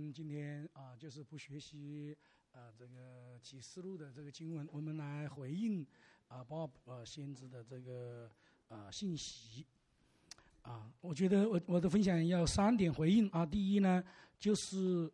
们今天就是不学习这个启示录的这个经文，我们来回应鲍尔先知的这个信息我觉得我的分享要3点回应第一呢，就是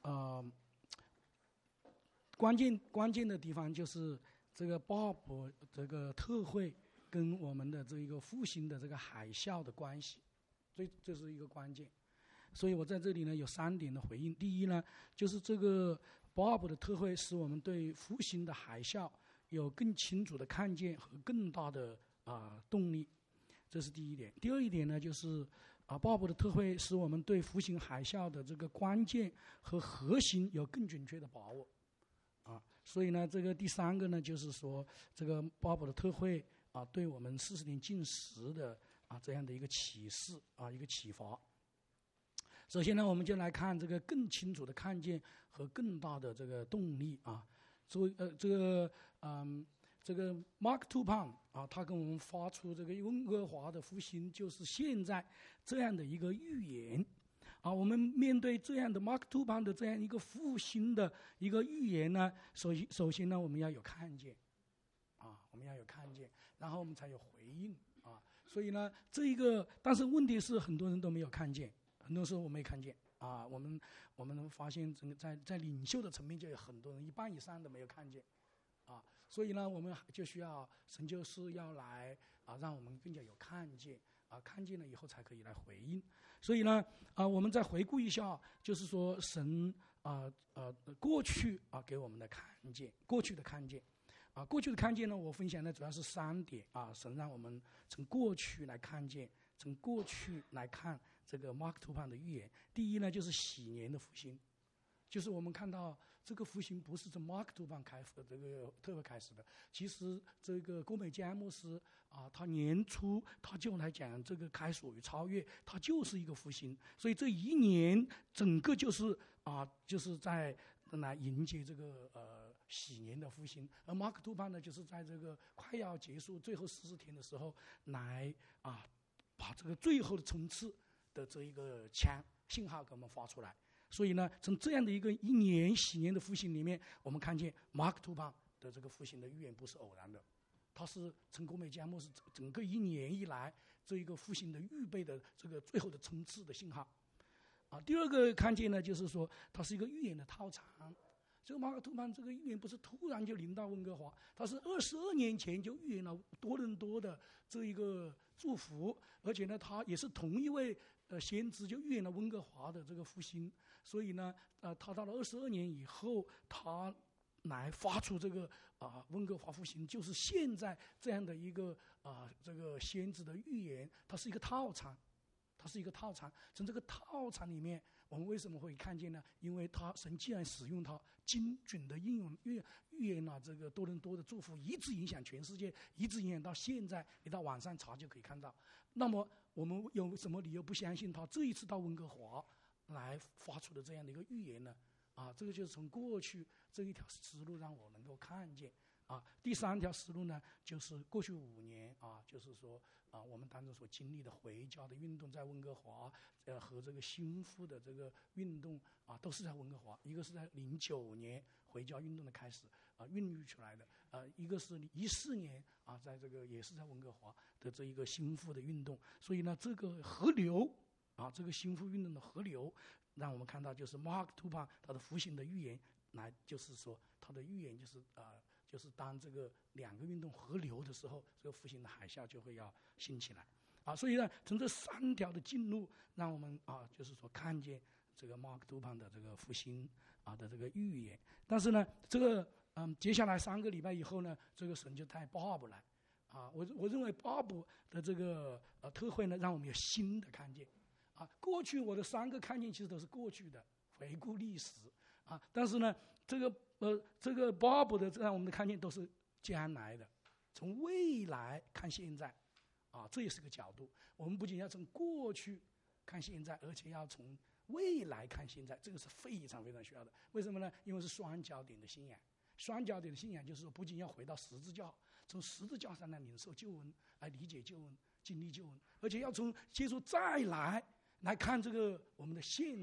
关键的地方就是这个鲍尔这个特会跟我们的这一个复兴的这个海啸的关系，这是一个关键。所以我在这里呢有3点的回应。第一呢，就是这个鲍尔的特会使我们对复兴的海啸有更清楚的看见和更大的动力，这是第一点。第二一点呢，就是鲍尔的特会使我们对复兴海啸的这个关键和核心有更准确的把握所以呢，这个第3个呢，就是说这个鲍尔的特会对我们40年禁食的这样的一个启示一个启发。首先呢，我们就来看这个更清楚的看见和更大的这个动力这个 Mark Tupang 他跟我们发出这个温哥华的复兴就是现在这样的一个预言我们面对这样的 Mark Tupang 的这样一个复兴的一个预言呢，首先呢，我们要有看见我们要有看见，然后我们才有回应所以呢，但是问题是很多人都没有看见。很多时候我没看见我们发现整个在领袖的层面就有很多人1半以上都没有看见所以呢，我们就需要神就是要来让我们更加有看见看见了以后才可以来回应。所以呢我们再回顾一下，就是说神过去给我们的看见，过去的看见过去的看见呢，我分享的主要是3点神让我们从过去来看见，从过去来看这个 Mark Tupang 的预言。第一呢，就是喜年的复兴，就是我们看到这个复兴不是从 Mark Tupang 这个特别开始的。其实这个郭美佳牧师他年初他就来讲这个开锁与超越，他就是一个复兴。所以这1年整个就是就是在来迎接这个喜年的复兴。而 Mark Tupang 呢，就是在这个快要结束最后40天的时候来把这个最后的冲刺的这一个信号给我们发出来。所以呢，从这样的一个1年喜年的复兴里面，我们看见 Mark Tupang 的这个复兴的预言不是偶然的，它是从郭美佳牧师整个1年以来这一个复兴的预备的这个最后的冲刺的信号第二个看见呢，就是说它是一个预言的套餐。这个马可图潘这个预言不是突然就临到温哥华，他是22年前就预言了多伦多的这一个祝福，而且呢，他也是同一位先知就预言了温哥华的这个复兴。所以呢，他到了22年以后，他来发出这个温哥华复兴，就是现在这样的一个这个先知的预言，它是一个套餐。它是一个套餐，从这个套餐里面，我们为什么会看见呢？因为神既然使用它，精准的应用预言了这个多伦多的祝福，一直影响全世界，一直影响到现在，你到网上查就可以看到。那么我们有什么理由不相信他这一次到温哥华来发出的这样的一个预言呢？这个就是从过去这一条思路让我能够看见。第3条思路呢，就是过去5年就是说我们当中所经历的回教的运动，在温哥华和这个新妇的这个运动都是在温哥华。一个是在09年回教运动的开始孕育出来的一个是14年在这个也是在温哥华的这一个新妇的运动。所以呢，这个河流这个新妇运动的河流，让我们看到就是 Mark Tupang 他的复兴的预言，来就是说他的预言就是当这个2个运动合流的时候，这个复兴的海啸就会要兴起来所以呢，从这3条的进入，让我们就是说看见这个 Mark Tupang 的这个复兴的这个预言。但是呢，这个接下来3个礼拜以后呢，这个神就带Bob来我认为Bob的这个特会呢，让我们有新的看见过去我的3个看见其实都是过去的回顾历史但是呢，这个 Bob 的让我们的看见都是将来的，从未来看现在这也是个角度。我们不仅要从过去看现在，而且要从未来看现在，这个是非常非常需要的。为什么呢？因为是双焦点的信仰。双焦点的信仰就是说，不仅要回到十字架，从十字架上来领受救恩，来理解救恩，经历救恩，而且要从接触再来看这个我们的现在，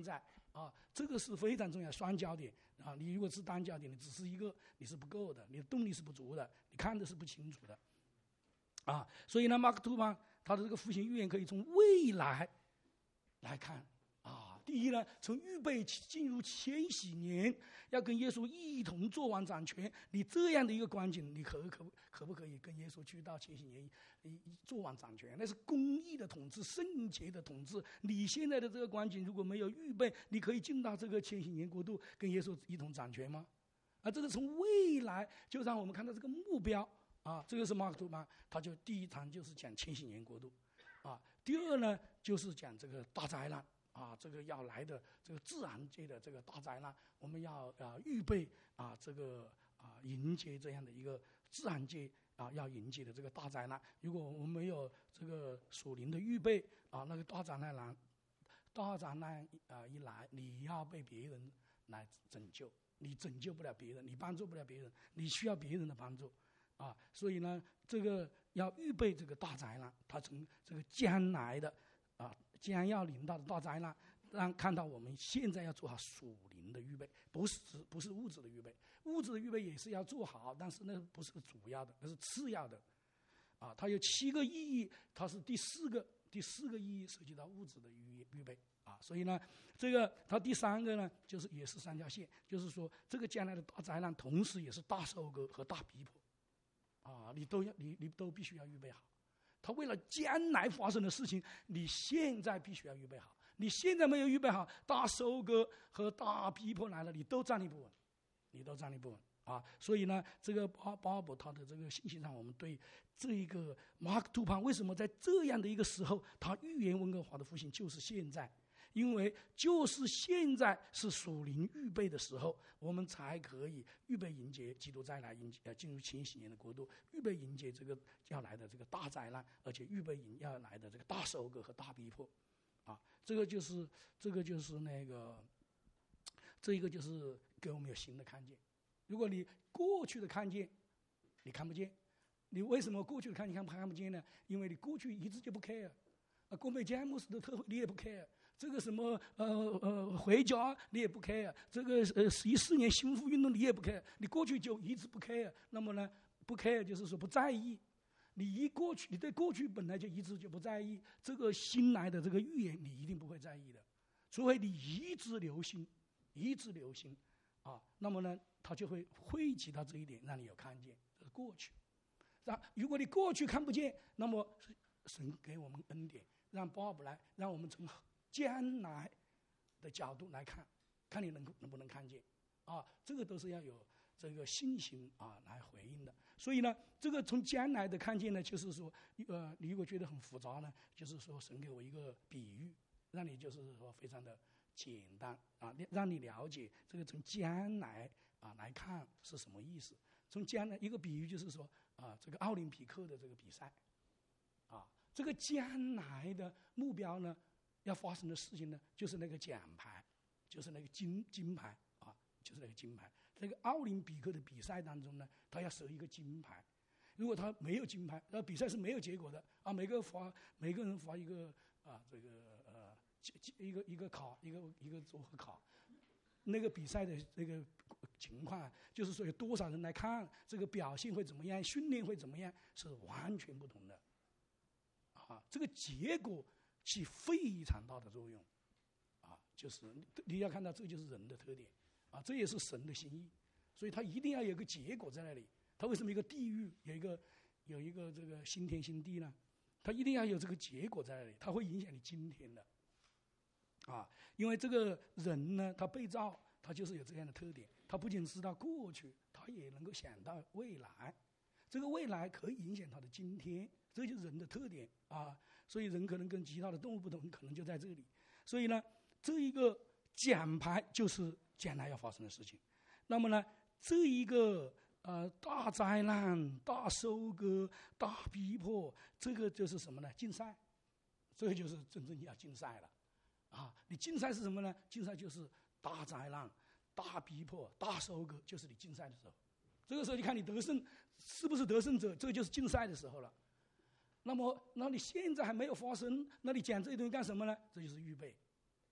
这个是非常重要，双焦点啊。你如果是单焦点，你只是一个，你是不够的，你的动力是不足的，你看的是不清楚的所以呢，马克吐邦他的这个复兴预言可以从未来来看第一呢，从预备进入千禧年，要跟耶稣一同做完掌权，你这样的一个光景，你可不可以跟耶稣去到千禧年做完掌权？那是公义的统治，圣洁的统治。你现在的这个光景如果没有预备，你可以进到这个千禧年国度跟耶稣一同掌权吗？这个从未来就让我们看到这个目标这个是马克吐邦，他就第一堂就是讲千禧年国度第二呢就是讲这个大灾难这个要来的这个自然界的这个大灾难，我们要预备这个迎接这样的一个自然界要迎接的这个大灾难。如果我们没有这个属灵的预备那个大灾难一来，你要被别人来拯救，你拯救不了别人，你帮助不了别人，你需要别人的帮助所以呢，这个要预备这个大灾难，它从这个将来的将要临到的大灾难，让看到我们现在要做好属灵的预备，不是物质的预备，物质的预备也是要做好，但是那不是主要的，那是次要的它有7个意义，它是第四个意义涉及到物质的预备所以呢，这个它第3个呢，就是也是3条线，就是说这个将来的大灾难，同时也是大收割和大逼迫你都必须要预备好。他为了将来发生的事情，你现在必须要预备好。你现在没有预备好，大收割和大逼迫来了，你都站立不稳，所以呢，这个巴尔伯他的这个信息上，我们对这一个马克吐邦为什么在这样的一个时候，他预言温哥华的复兴就是现在。因为就是现在是属灵预备的时候，我们才可以预备迎接基督再来，进入千禧年的国度，预备迎接这个要来的这个大灾难，而且预备要来的这个大收割和大逼迫这个就是那个，这一个就是给我们有新的看见。如果你过去的看见你看不见，你为什么过去的看见看不见呢？因为你过去一直就不 care郭美佳牧师的特会你也不 care，这个什么回家你也不 care， 这个14年幸福运动你也不 care， 你过去就一直不 care， 那么呢不 care 就是说不在意，你对过去本来就一直就不在意，这个新来的这个预言你一定不会在意的，除非你一直留心那么呢他就会汇集到这一点，让你有看见这是过去。如果你过去看不见，那么神给我们恩典，让巴布来，让我们从将来的角度来看，看你能不能看见这个都是要有这个信心来回应的。所以呢，这个从将来的看见呢，就是说你如果觉得很复杂呢，就是说神给我一个比喻，让你就是说非常的简单让你了解这个从将来来看是什么意思。从将来一个比喻就是说这个奥林匹克的这个比赛这个将来的目标呢，要发生的事情呢，就是那个奖牌，就是那个金牌就是那个金牌。这个奥林匹克的比赛当中呢，他要设一个金牌。如果他没有金牌，那比赛是没有结果的每个人发一个这个一个考一个组合考。那个比赛的这个情况，就是说有多少人来看，这个表现会怎么样，训练会怎么样，是完全不同的这个结果起非常大的作用就是你要看到这就是人的特点这也是神的心意，所以他一定要有个结果在那里。他为什么一个地狱有一个这个新天新地呢？他一定要有这个结果在那里，他会影响你今天的因为这个人呢，他被造，他就是有这样的特点，他不仅知道过去，他也能够想到未来，这个未来可以影响他的今天，这就是人的特点所以人可能跟其他的动物不同，可能就在这里。所以呢，这一个奖牌就是将来要发生的事情。那么呢，这一个大灾难、大收割、大逼迫，这个就是什么呢？竞赛，这个就是真正要竞赛了你竞赛是什么呢？竞赛就是大灾难、大逼迫、大收割，就是你竞赛的时候。这个时候就看你得胜是不是得胜者，这个就是竞赛的时候了。那么，那你现在还没有发生，那你讲这些东西干什么呢？这就是预备，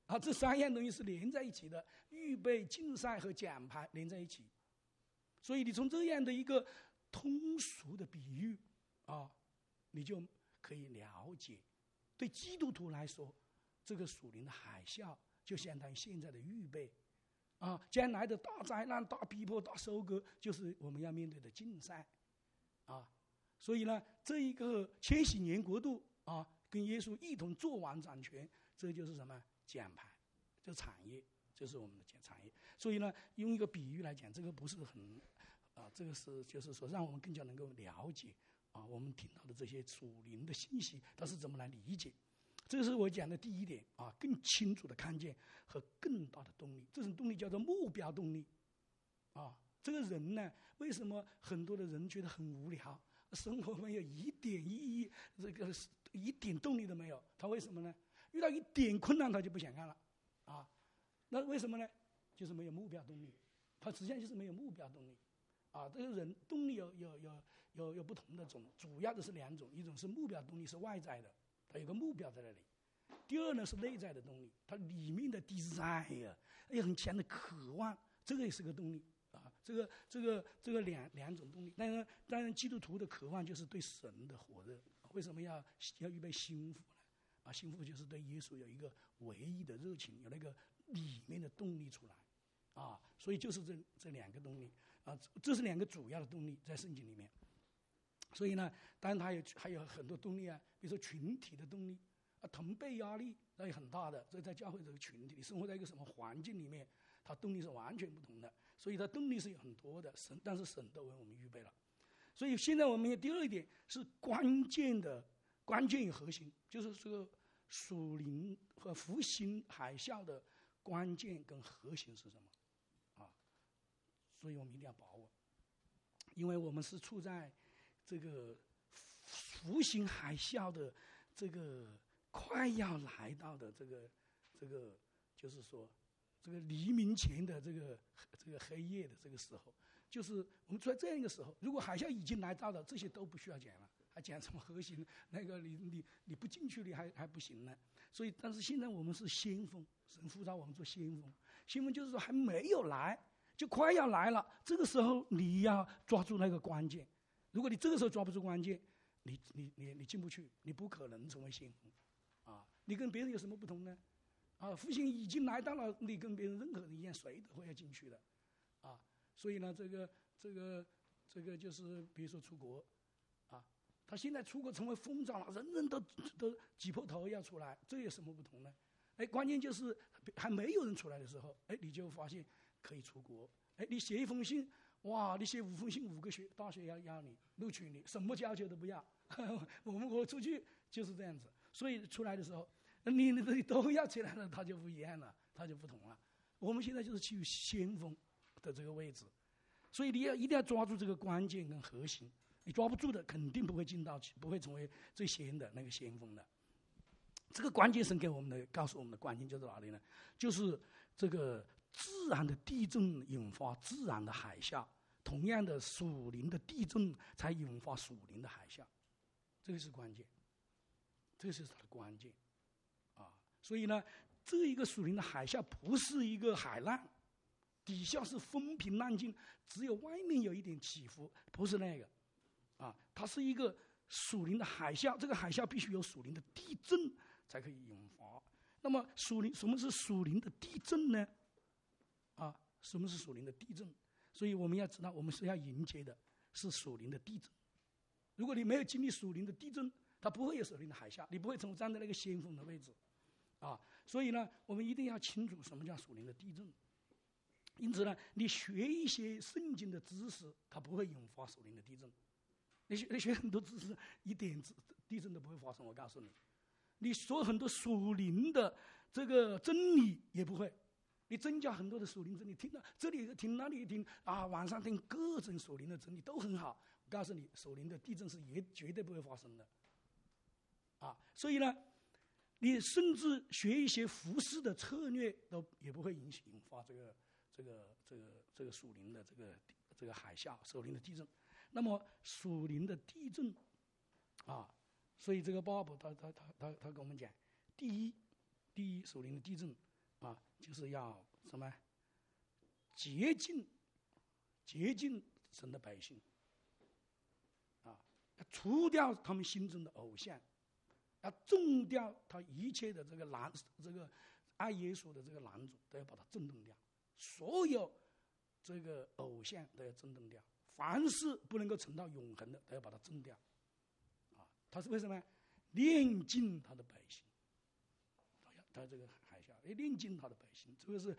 这三样东西是连在一起的，预备、竞赛和奖牌连在一起。所以你从这样的一个通俗的比喻你就可以了解，对基督徒来说，这个属灵的海啸就相当于现在的预备将来的大灾难、大逼迫、大收割，就是我们要面对的竞赛所以呢，这一个千禧年国度跟耶稣一同做王掌权，这就是什么奖牌，这产业，这是我们的产业。所以呢，用一个比喻来讲，这个不是很这个是就是说让我们更加能够了解我们听到的这些属灵的信息，它是怎么来理解。这是我讲的第一点更清楚的看见和更大的动力。这种动力叫做目标动力这个人呢，为什么很多的人觉得很无聊，生活没有一点意义，这个一点动力都没有？他为什么呢？遇到一点困难他就不想干了那为什么呢？就是没有目标动力。他实际上就是没有目标动力这个人动力有不同的种，主要的是两种，一种是目标动力，是外在的，他有个目标在那里。第二呢是内在的动力，他里面的 desire 有很强的渴望，这个也是个动力这个两种动力。当然基督徒的渴望就是对神的火热。为什么要预备心腹呢？心腹就是对耶稣有一个唯一的热情，有那个里面的动力出来所以就是这两个动力这是两个主要的动力在圣经里面。所以呢，当然它还有很多动力比如说群体的动力同辈压力那也很大的。所以在教会这个群体，你生活在一个什么环境里面，它动力是完全不同的。所以它动力是有很多的，但是神都为我们预备了。所以现在我们第二一点是关键与核心，就是这个属灵和复兴海啸的关键跟核心是什么所以我们一定要把握，因为我们是处在这个复兴海啸的这个快要来到的这个就是说这个黎明前的这个黑夜的这个时候，就是我们处在这样一个时候。如果海啸已经来到了，这些都不需要讲了，还讲什么核心？那个你不进去，你还不行呢。所以，但是现在我们是先锋，神呼召我们做先锋。先锋就是说还没有来，就快要来了。这个时候你要抓住那个关键。如果你这个时候抓不住关键，你进不去，你不可能成为先锋你跟别人有什么不同呢？复兴已经来到了，你跟别人任何人一样，谁都会要进去的所以呢，这个就是比如说出国他现在出国成为风潮了，人人都挤破头要出来，这有什么不同呢？关键就是还没有人出来的时候，你就发现可以出国。你写一封信，哇，你写5封信，5个大学要你录取你，什么要求都不要。我出去就是这样子，所以出来的时候，你都要起来了，他就不一样了，他就不同了。我们现在就是去先锋的这个位置，所以你一定要抓住这个关键跟核心。你抓不住的，肯定不会进到，不会成为最先的那个先锋的。这个关键神给我们的，告诉我们的关键就是哪里呢？就是这个自然的地震引发自然的海啸，同样的属灵的地震才引发属灵的海啸，这个是关键，这是它的关键所以呢，这一个属灵的海啸不是一个海浪，底下是风平浪静，只有外面有一点起伏，不是那个它是一个属灵的海啸。这个海啸必须有属灵的地震才可以引发。那么什么是属灵的地震呢？什么是属灵的地震？所以我们要知道，我们是要迎接的是属灵的地震。如果你没有经历属灵的地震，它不会有属灵的海啸，你不会站在那个先锋的位置所以呢，我们一定要清楚什么叫属灵的地震。因此呢，你学一些圣经的知识，它不会引发属灵的地震。你学很多知识，一点地震都不会发生。我告诉你，你说很多属灵的这个真理也不会。你增加很多的属灵真理，听到这里一个听，那里一听晚上听各种属灵的真理都很好。我告诉你，属灵的地震是绝对不会发生的所以呢，你甚至学一些服饰的策略也不会引发这个属灵的这个海啸，属灵的地震。那么属灵的地震所以这个鲍勃他跟我们讲，第一属灵的地震就是要什么？洁净神的百姓，啊，要除掉他们心中的偶像，要种掉他一切的这个爱耶稣的这个拦阻，都要把它震动掉。所有这个偶像都要震动掉，凡是不能够存到永恒的，都要把它震掉。啊，他是为什么？炼净他的百姓。他这个还是要炼净他的百姓，这个是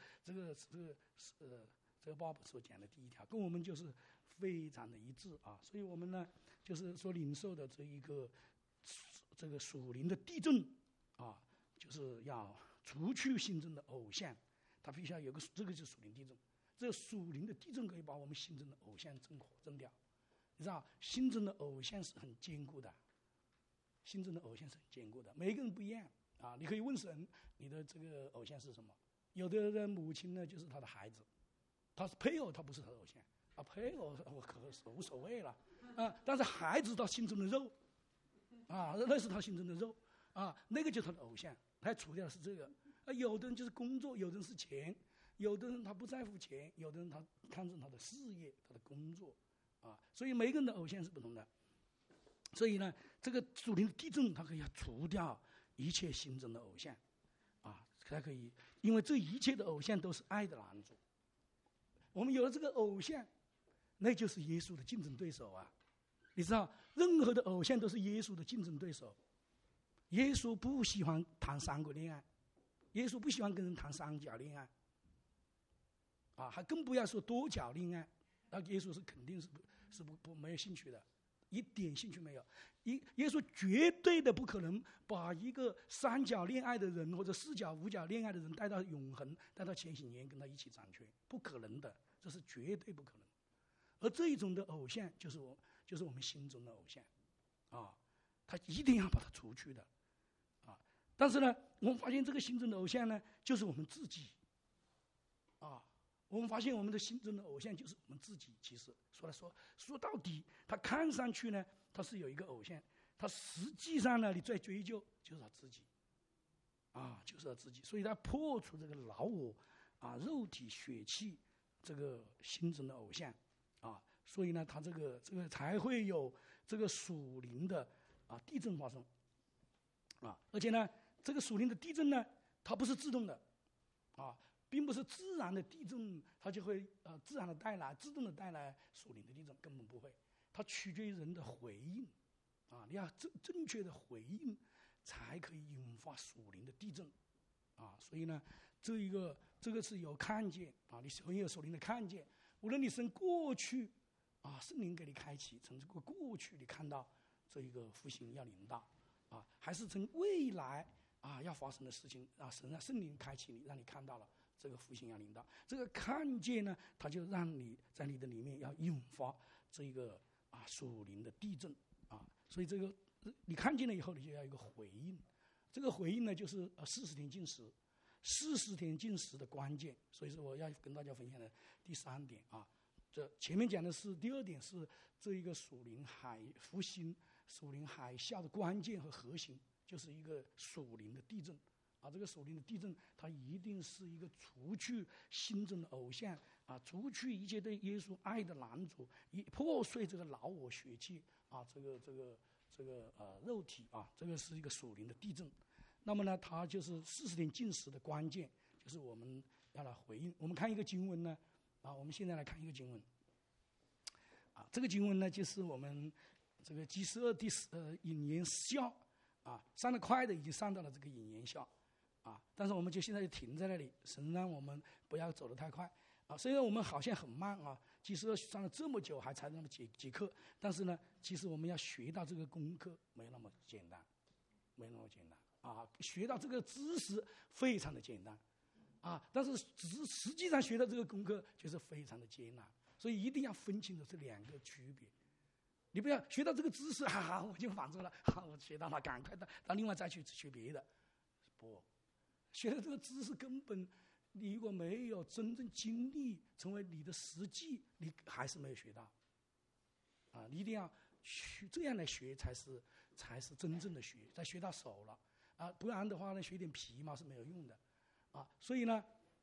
这个爸爸所讲的第一条，跟我们就是非常的一致啊。所以我们呢，就是说领受的这个属灵的地震啊，就是要除去心中的偶像，它必须要有个这个就是属灵地震。这个属灵的地震可以把我们心中的偶像震掉。你知道，心中的偶像是很坚固的，心中的偶像是很坚固的，每个人不一样啊。你可以问神，你的这个偶像是什么？有的人母亲呢，就是他的孩子。他是配偶，他不是他的偶像啊。配偶我可无所谓了啊，但是孩子他心中的肉啊，那是他心中的肉啊，那个就是他的偶像。他除掉的是这个啊。有的人就是工作，有的人是钱，有的人他不在乎钱，有的人他看重他的事业、他的工作啊。所以每个人的偶像是不同的。所以呢，这个属灵的地震，它可以除掉一切心中的偶像啊，它可以，因为这一切的偶像都是爱的拦阻。我们有了这个偶像，那就是耶稣的竞争对手啊！你知道，任何的偶像都是耶稣的竞争对手。耶稣不喜欢谈三角恋爱，耶稣不喜欢跟人谈三角恋爱，啊，还更不要说多角恋爱。那耶稣是肯定是没有兴趣的，一点兴趣没有。耶稣绝对的不可能把一个三角恋爱的人或者四角五角恋爱的人带到永恒，带到千禧年跟他一起掌权，不可能的，这是绝对不可能。而这一种的偶像就是我们心中的偶像啊，他一定要把它除去的啊。但是呢，我们发现这个心中的偶像呢，就是我们自己啊。我们发现我们的心中的偶像就是我们自己。其实说到底，他看上去呢，他是有一个偶像，他实际上呢，你再追究就是他自己啊，就是他自己。所以他破除这个老我啊，肉体血气这个心中的偶像啊，所以呢，他这个才会有这个属灵的啊地震发生啊。而且呢，这个属灵的地震呢，它不是自动的啊。并不是自然的地震，它就会自然的带来、自动的带来属灵的地震，根本不会。它取决于人的回应，啊，你要正确的回应，才可以引发属灵的地震，啊，所以呢，这个是有看见啊，你很有属灵的看见。无论你从过去啊，圣灵给你开启，从这个过去你看到这一个复兴要临到啊，还是从未来啊要发生的事情啊，神让圣灵开启你，让你看到了。这个复兴要领导，这个看见呢，它就让你在你的里面要引发这个啊属灵的地震啊，所以这个你看见了以后，你就要有一个回应。这个回应呢，就是40天禁食，40天禁食的关键。所以说，我要跟大家分享的第3点啊，这前面讲的是第2点是这一个属灵复兴、属灵海啸的关键和核心，就是一个属灵的地震。啊，这个属灵的地震，它一定是一个除去心中的偶像啊，除去一切对耶稣爱的拦阻，破碎这个老我血气啊，这个肉体啊，这个是一个属灵的地震。那么呢，它就是40天禁食的关键，就是我们要来回应。我们看一个经文呢，啊，我们现在来看一个经文，啊，这个经文呢，就是我们这个第12引言校啊，上得快的已经上到了这个引言校。啊！但是我们就现在就停在那里，神让我们不要走得太快啊。虽然我们好像很慢啊，其实上了这么久还才那么几课，但是呢，其实我们要学到这个功课没那么简单，没那么简单啊。学到这个知识非常的简单啊，但是实际上学到这个功课就是非常的艰难，所以一定要分清楚这2个区别。你不要学到这个知识，哈哈，我就满足了，哈，我学到了，赶快到另外再去学别的，不。学的这个知识根本，你如果没有真正经历成为你的实际，你还是没有学到。啊，你一定要这样来学，才是真正的学，才学到手了啊！不然的话呢，学点皮毛是没有用的啊。所以呢，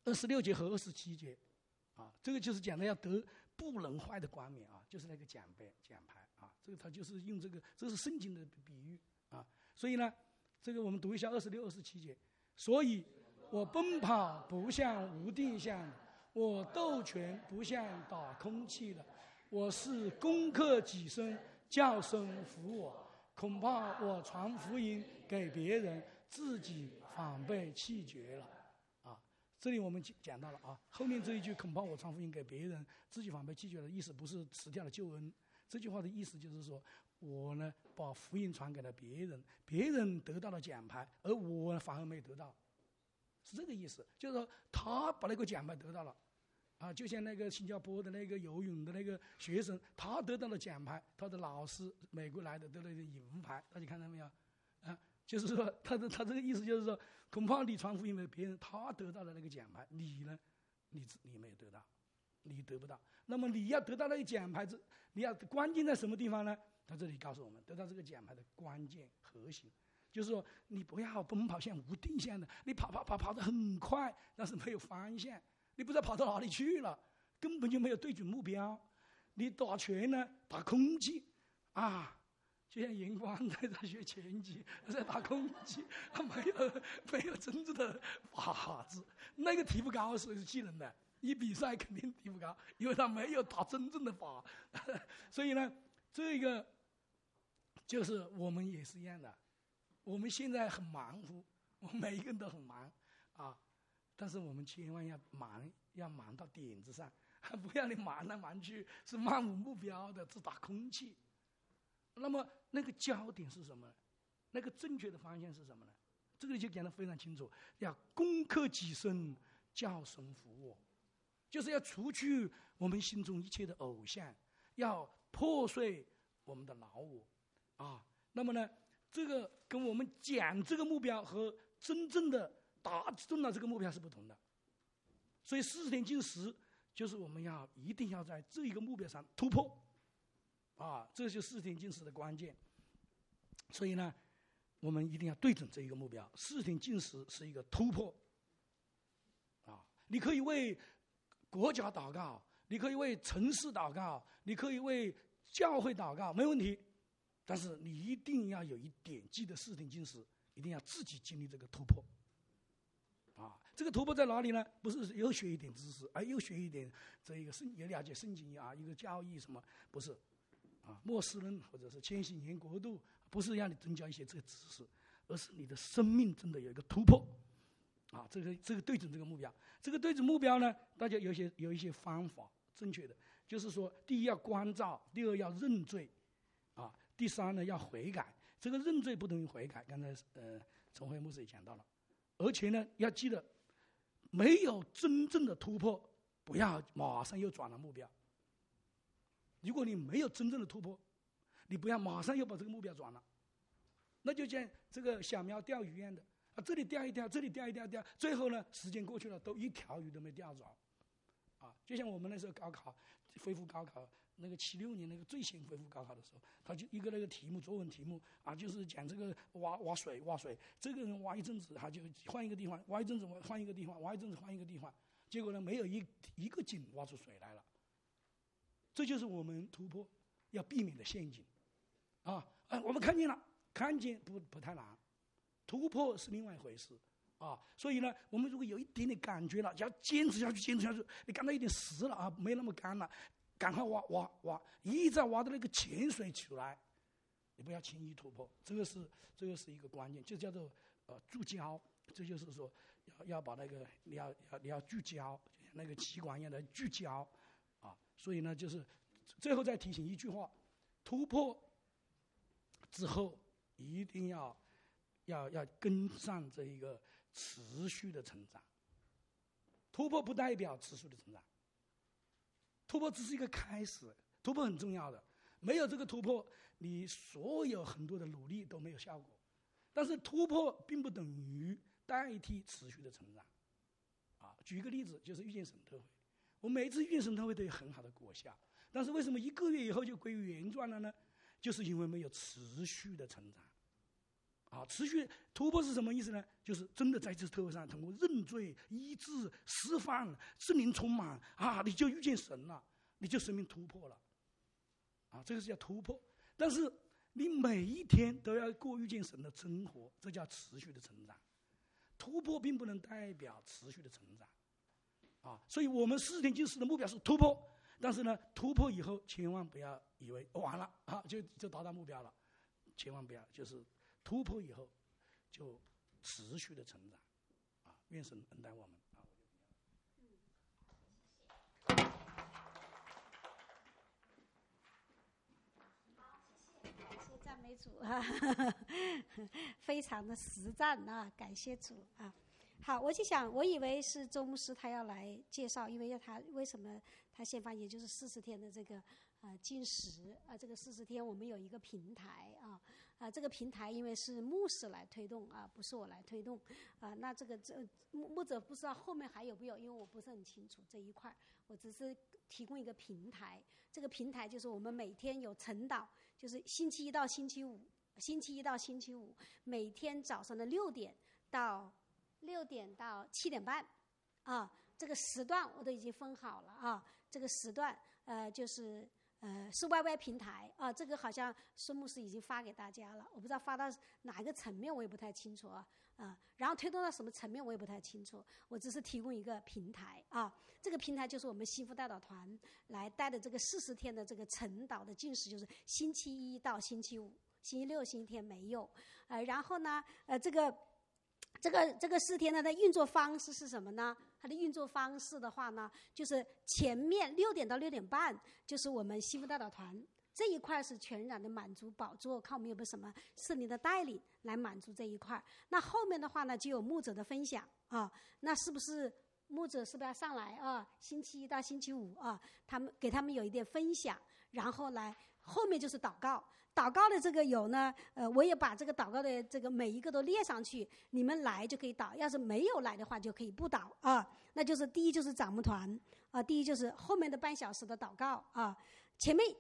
26节和27节，这个就是讲的要得不能坏的冠冕就是那个奖牌这个他就是用这个，这是圣经的比喻所以呢，这个我们读一下26、27节。所以我奔跑不像无定向的，我斗拳不像打空气的，我是攻克己身，叫声服我。恐怕我传福音给别人，自己反被弃绝了这里我们讲到了后面这一句恐怕我传福音给别人，自己反被弃绝的意思不是辞掉了救恩，这句话的意思就是说，我呢把福音传给了别人，别人得到了奖牌，而我反而没得到，是这个意思。就是说他把那个奖牌得到了就像那个新加坡的那个游泳的那个学生，他得到了奖牌，他的老师美国来的得了银牌，大家看到没有就是说他这个意思就是说，恐怕你传福音给别人，他得到了那个奖牌，你呢你没有得到，你得不到。那么你要得到那个奖牌你要关键在什么地方呢？他这里告诉我们，得到这个奖牌的关键核心就是说，你不要奔跑像无定向的，你跑得很快，但是没有方向，你不知道跑到哪里去了，根本就没有对准目标。你打拳呢，打空气就像荧光在学拳击，在打空气，他没有真正的法子，那个提不高是技能的，一比赛肯定提不高，因为他没有打真正的法。所以呢，这个就是我们也是一样的，我们现在很忙乎，我们每一个人都很忙但是我们千万要忙到点子上，不要你忙来忙去，是漫无目标的，只打空气。那么那个焦点是什么呢？那个正确的方向是什么呢？这个就讲得非常清楚，要攻克己身，叫神服我，就是要除去我们心中一切的偶像，要破碎我们的老我那么呢，这个跟我们讲这个目标和真正的达成了这个目标是不同的。所以40天禁食就是我们一定要在这一个目标上突破这就是40天禁食的关键。所以呢，我们一定要对准这一个目标。40天禁食是一个突破你可以为国家祷告，你可以为城市祷告，你可以为教会祷告，没问题。但是你一定要有一点，记得40天禁食一定要自己经历这个突破这个突破在哪里呢？不是又学一点知识，又学一点这一个也了解圣经一个教义什么，不是末世论或者是千禧年国度，不是让你增加一些这个知识，而是你的生命真的有一个突破这个对准这个目标。这个对准目标呢，大家有一些方法正确的，就是说，第一要关照，第二要认罪第三呢要悔改。这个认罪不等于悔改，刚才陈辉牧师也讲到了。而且呢，要记得没有真正的突破，不要马上又转了目标。如果你没有真正的突破，你不要马上又把这个目标转了，那就像这个小苗钓鱼一样的这里钓一钓，这里钓一钓，最后呢，时间过去了，都一条鱼都没钓着就像我们那时候高考恢复高考，那个76年那个最先恢复高考的时候，他就一个那个题目，作文题目就是讲这个挖水，这个人挖一阵子，他就换一个地方，挖一阵子换一个地方，挖一阵子换一个地方，结果呢，没有一个井挖出水来了。这就是我们突破要避免的陷阱我们看见了，看见不太难，突破是另外一回事所以呢，我们如果有一点点感觉了，只要坚持下去，你感到一点湿了没那么干了，赶快挖，一直挖到那个泉水出来，你不要轻易突破，这个是一个关键，就叫做注胶。这就是说要把那个你要聚焦，那个气管一样的聚焦所以呢，就是最后再提醒一句话：突破之后一定要跟上这一个持续的成长。突破不代表持续的成长，突破只是一个开始，突破很重要的。没有这个突破，你所有很多的努力都没有效果。但是突破并不等于代替持续的成长举一个例子，就是遇见神特会。我每次遇见神特会都有很好的果效，但是为什么1个月以后就归于原状了呢？就是因为没有持续的成长持续突破是什么意思呢？就是真的在这突破上，通过认罪、医治、释放、圣灵充满你就遇见神了，你就生命突破了这个是叫突破。但是你每一天都要过遇见神的生活，这叫持续的成长。突破并不能代表持续的成长所以我们40天禁食的目标是突破，但是呢，突破以后千万不要以为完了就达到目标了，千万不要，就是突破以后就持续的成长愿神恩待我们感谢赞美主非常的实战感谢主好，我就想，我以为是周牧师他要来介绍，因为他为什么他先发，也就是40天的这个禁食这个40天我们有一个平台这个平台因为是牧师来推动不是我来推动那这牧者不知道后面还有没有，因为我不是很清楚这一块，我只是提供一个平台。这个平台就是我们每天有晨祷，就是星期一到星期五，每天早上的6点到7点半这个时段我都已经分好了这个时段就是是 YY 平台这个好像孙牧师已经发给大家了，我不知道发到哪一个层面，我也不太清楚然后推动到什么层面我也不太清楚，我只是提供一个平台这个平台就是我们幸福代祷团来带的这个40天的这个晨祷的禁食，就是星期一到星期五，星期六、星期天没有然后呢这个4天呢的运作方式是什么呢？它的运作方式的话呢，就是前面6点到6点半就是我们幸福代祷团这一块是全然的满足宝座，看我们有没有什么圣灵的带领来满足这一块。那后面的话呢就有牧者的分享那是不是牧者是不是要上来星期一到星期五给他们有一点分享，然后来后面就是祷告。祷告的这个有呢我也把这个祷告的这个每一个都列上去，你们来就可以祷，要是没有来的话就可以不祷那就是第一就是长牧团第一就是后面的半小时的祷告前面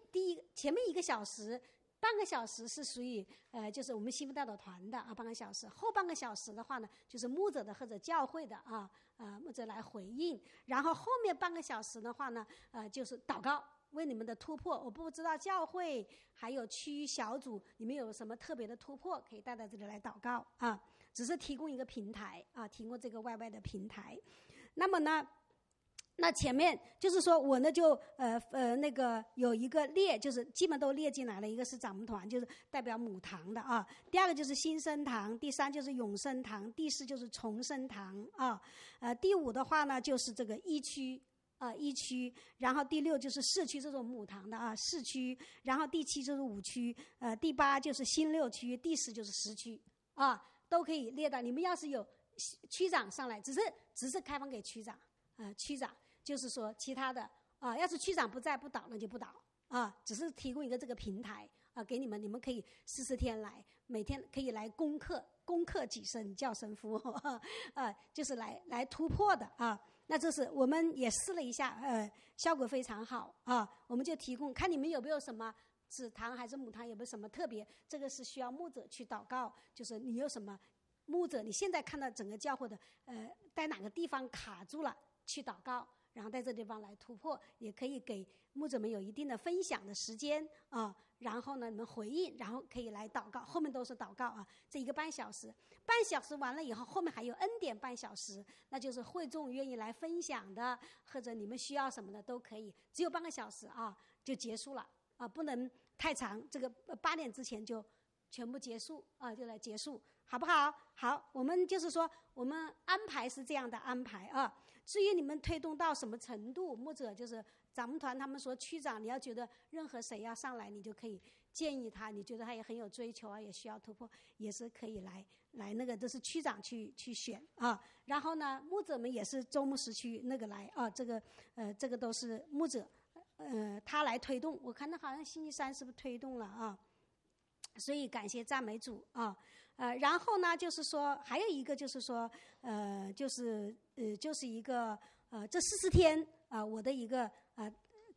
1个小时半个小时是属于就是我们幸福代祷团的半个小时，后半个小时的话呢就是牧者的或者教会的牧者来回应，然后后面半个小时的话呢就是祷告，为你们的突破。我不知道教会还有区域小组你们有什么特别的突破可以带到这里来祷告只是提供一个平台提供这个 YY 的平台。那么呢那前面就是说我呢就那个有一个列，就是基本都列进来了，一个是长牧团，就是代表母堂的第二个就是新生堂，第3就是永生堂，第4就是重生堂第5的话呢就是这个一区，然后第6就是市区这种母堂的市区，然后第7就是5区第8就是新6区，第10就是10区都可以列到。你们要是有区长上来，只是开放给区长区长，就是说其他的要是区长不在不祷那就不祷只是提供一个这个平台给你们可以40天来，每天可以来攻克己身叫神父就是来突破的那这是我们也试了一下效果非常好我们就提供看你们有没有什么子堂还是母堂有没有什么特别，这个是需要牧者去祷告，就是你有什么牧者你现在看到整个教会的在哪个地方卡住了去祷告，然后在这地方来突破，也可以给牧者们有一定的分享的时间然后呢你们回应，然后可以来祷告，后面都是祷告这1个半小时完了以后，后面还有恩典半小时，那就是会众愿意来分享的，或者你们需要什么的都可以，只有半个小时就结束了不能太长，这个8点之前就全部结束就来结束，好不好？好，我们就是说我们安排是这样的安排至于你们推动到什么程度，牧者就是长牧团他们说区长你要觉得任何谁要上来你就可以建议他，你觉得他也很有追求也需要突破，也是可以来那个都是区长去选然后呢牧者们也是周牧师去那个来这个都是牧者他来推动，我看他好像星期3是不是推动了所以感谢赞美主然后呢就是说还有一个就是说就是一个这40天我的一个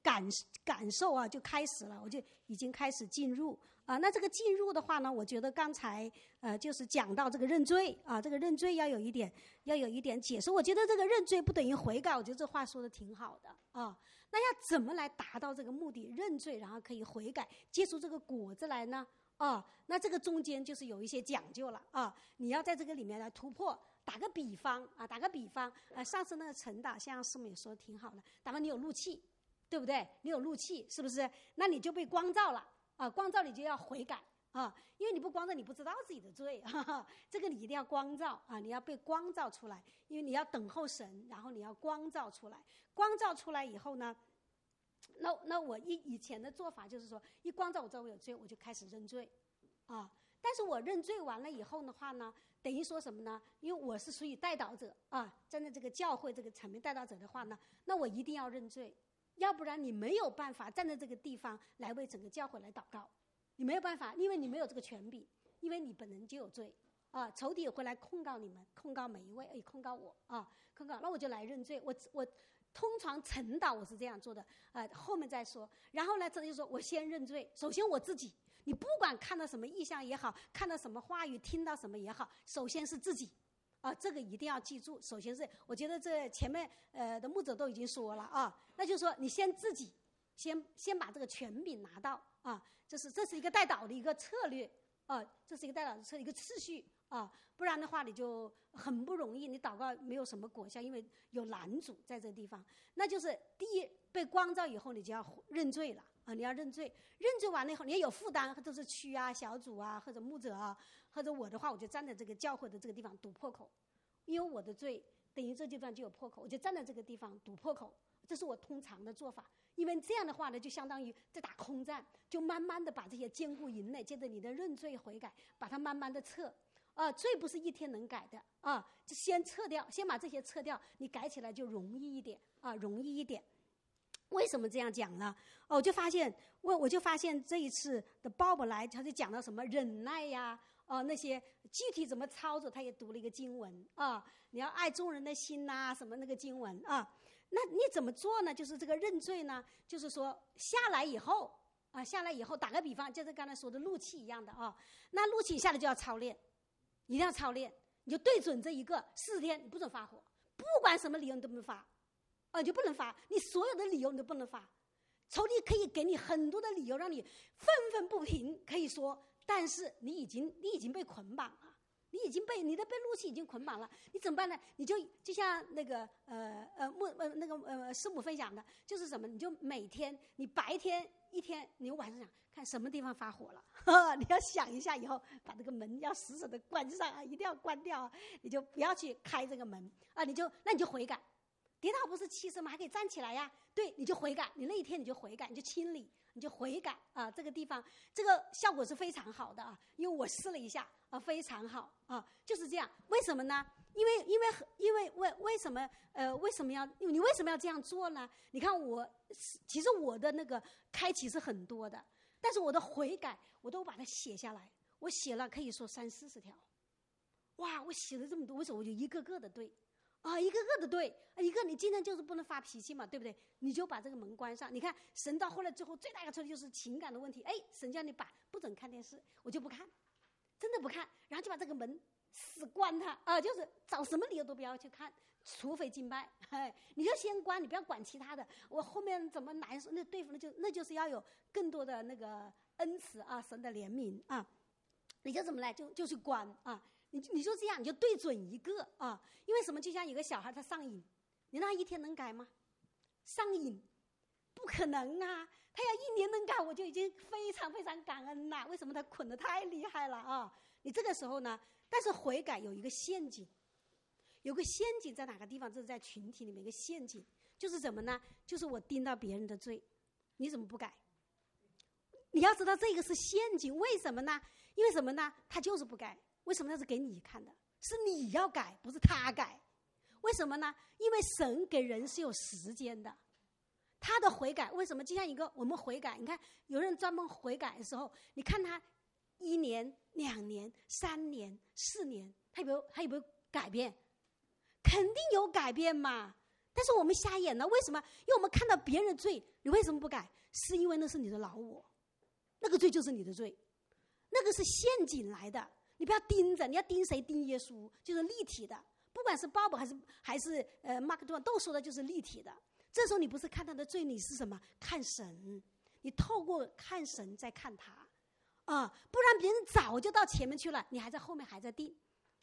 感受啊就开始了，我就已经开始进入啊。那这个进入的话呢，我觉得刚才就是讲到这个认罪啊，这个认罪要有一点解释。我觉得这个认罪不等于悔改，我觉得这话说的挺好的啊。那要怎么来达到这个目的？认罪，然后可以悔改，结出这个果子来呢？啊，那这个中间就是有一些讲究了啊。你要在这个里面来突破。打个比方，上次那个陈导像师母也说的挺好的，打个你有怒气，对不对？你有怒气，是不是？那你就被光照了啊！光照你就要悔改啊，因为你不光照，你不知道自己的罪，这个你一定要光照啊！你要被光照出来，因为你要等候神，然后你要光照出来。光照出来以后呢，那我以前的做法就是说，一光照我知道我有罪，我就开始认罪啊。但是我认罪完了以后的话呢，等于说什么呢？因为我是属于代祷者啊，站在这个教会这个层面代祷者的话呢，那我一定要认罪，要不然你没有办法站在这个地方来为整个教会来祷告，你没有办法，因为你没有这个权柄，因为你本人就有罪啊，仇敌也会来控告你们，控告每一位，也控告我啊，控告，那我就来认罪。我通常晨祷我是这样做的后面再说。然后呢，这就说我先认罪，首先我自己。你不管看到什么意象也好，看到什么话语，听到什么也好，首先是自己啊，这个一定要记住。首先是，我觉得这前面的牧者都已经说了啊，那就是说你先自己先把这个权柄拿到啊，这是一个代祷的一个策略啊，这是一个代祷的一个次序啊，不然的话你就很不容易，你祷告没有什么果效，因为有拦阻在这个地方。那就是第一，被光照以后，你就要认罪了。啊，你要认罪，认罪完了以后，你也有负担，或者是区啊、小组啊，或者牧者啊，或者我的话，我就站在这个教会的这个地方堵破口，因为我的罪等于这地方就有破口，我就站在这个地方堵破口，这是我通常的做法。因为这样的话呢，就相当于在打空战，就慢慢的把这些坚固营垒，接着你的认罪悔改，把它慢慢的撤。罪不是一天能改的啊，就先撤掉，先把这些撤掉，你改起来就容易一点啊，容易一点。为什么这样讲呢？我就发现这一次的鲍勃来，他就讲到什么忍耐呀，那些具体怎么操作，他也读了一个经文啊，你要爱众人的心呐，什么那个经文啊，那你怎么做呢？就是这个认罪呢，就是说下来以后，打个比方，就是刚才说的怒气一样的啊，那怒气下来就要操练，一定要操练，你就对准这一个40天，你不准发火，不管什么理由你都不能发。就不能发，你所有的理由你都不能发，仇敌可以给你很多的理由让你愤愤不平，可以说，但是你已经被捆绑了，你的被怒气已经捆绑了，你怎么办呢？你就像那个师母分享的，就是什么？你就每天，你白天一天，你晚上想看什么地方发火了，你要想一下，以后把这个门要死死的关上啊，一定要关掉啊，你就不要去开这个门啊，你就悔改。跌倒不是气势吗？还可以站起来呀。对，你就悔改，你那一天你就悔改，你就清理，你就悔改啊。这个地方，这个效果是非常好的啊，因为我试了一下啊，非常好啊，就是这样。为什么呢？因为为什么你为什么要这样做呢？你看其实我的那个开启是很多的，但是我的悔改我都把它写下来，我写了可以说30-40条。哇，我写了这么多，为什么我就一个个的对？一个个的对，你今天就是不能发脾气嘛，对不对？你就把这个门关上。你看神到后来最后最大一个错的就是情感的问题。神叫你不准看电视，我就不看，真的不看，然后就把这个门死关它就是找什么理由都不要去看，除非敬拜。你就先关，你不要管其他的。我后面怎么难受，那对付那就是要有更多的那个恩慈啊，神的怜悯啊，你就怎么来就去关啊。你就这样，你就对准一个啊，因为什么？就像有个小孩他上瘾，你让他一天能改吗？上瘾不可能啊！他要1年能改，我就已经非常非常感恩了。为什么？他捆得太厉害了啊！你这个时候呢，但是悔改有一个陷阱，有个陷阱在哪个地方？这是在群体里面一个陷阱，就是什么呢？就是我盯到别人的罪，你怎么不改？你要知道这个是陷阱，为什么呢？因为什么呢？他就是不改。为什么那是给你看的？是你要改，不是他改。为什么呢？因为神给人是有时间的，他的悔改为什么？就像我们悔改，你看有人专门悔改的时候，你看他1年、2年、3年、4年，他有没有改变？肯定有改变嘛。 但是我们瞎眼了，为什么？因为我们看到别人的罪，你为什么不改？是因为那是你的老我，那个罪就是你的罪，那个是陷阱来的。你不要盯着，你要盯谁？盯耶稣，就是立体的。不管是鲍勃还是马克多都说的就是立体的。这时候你不是看他的罪，你是什么？看神，你透过看神在看他啊，不然别人早就到前面去了，你还在后面还在定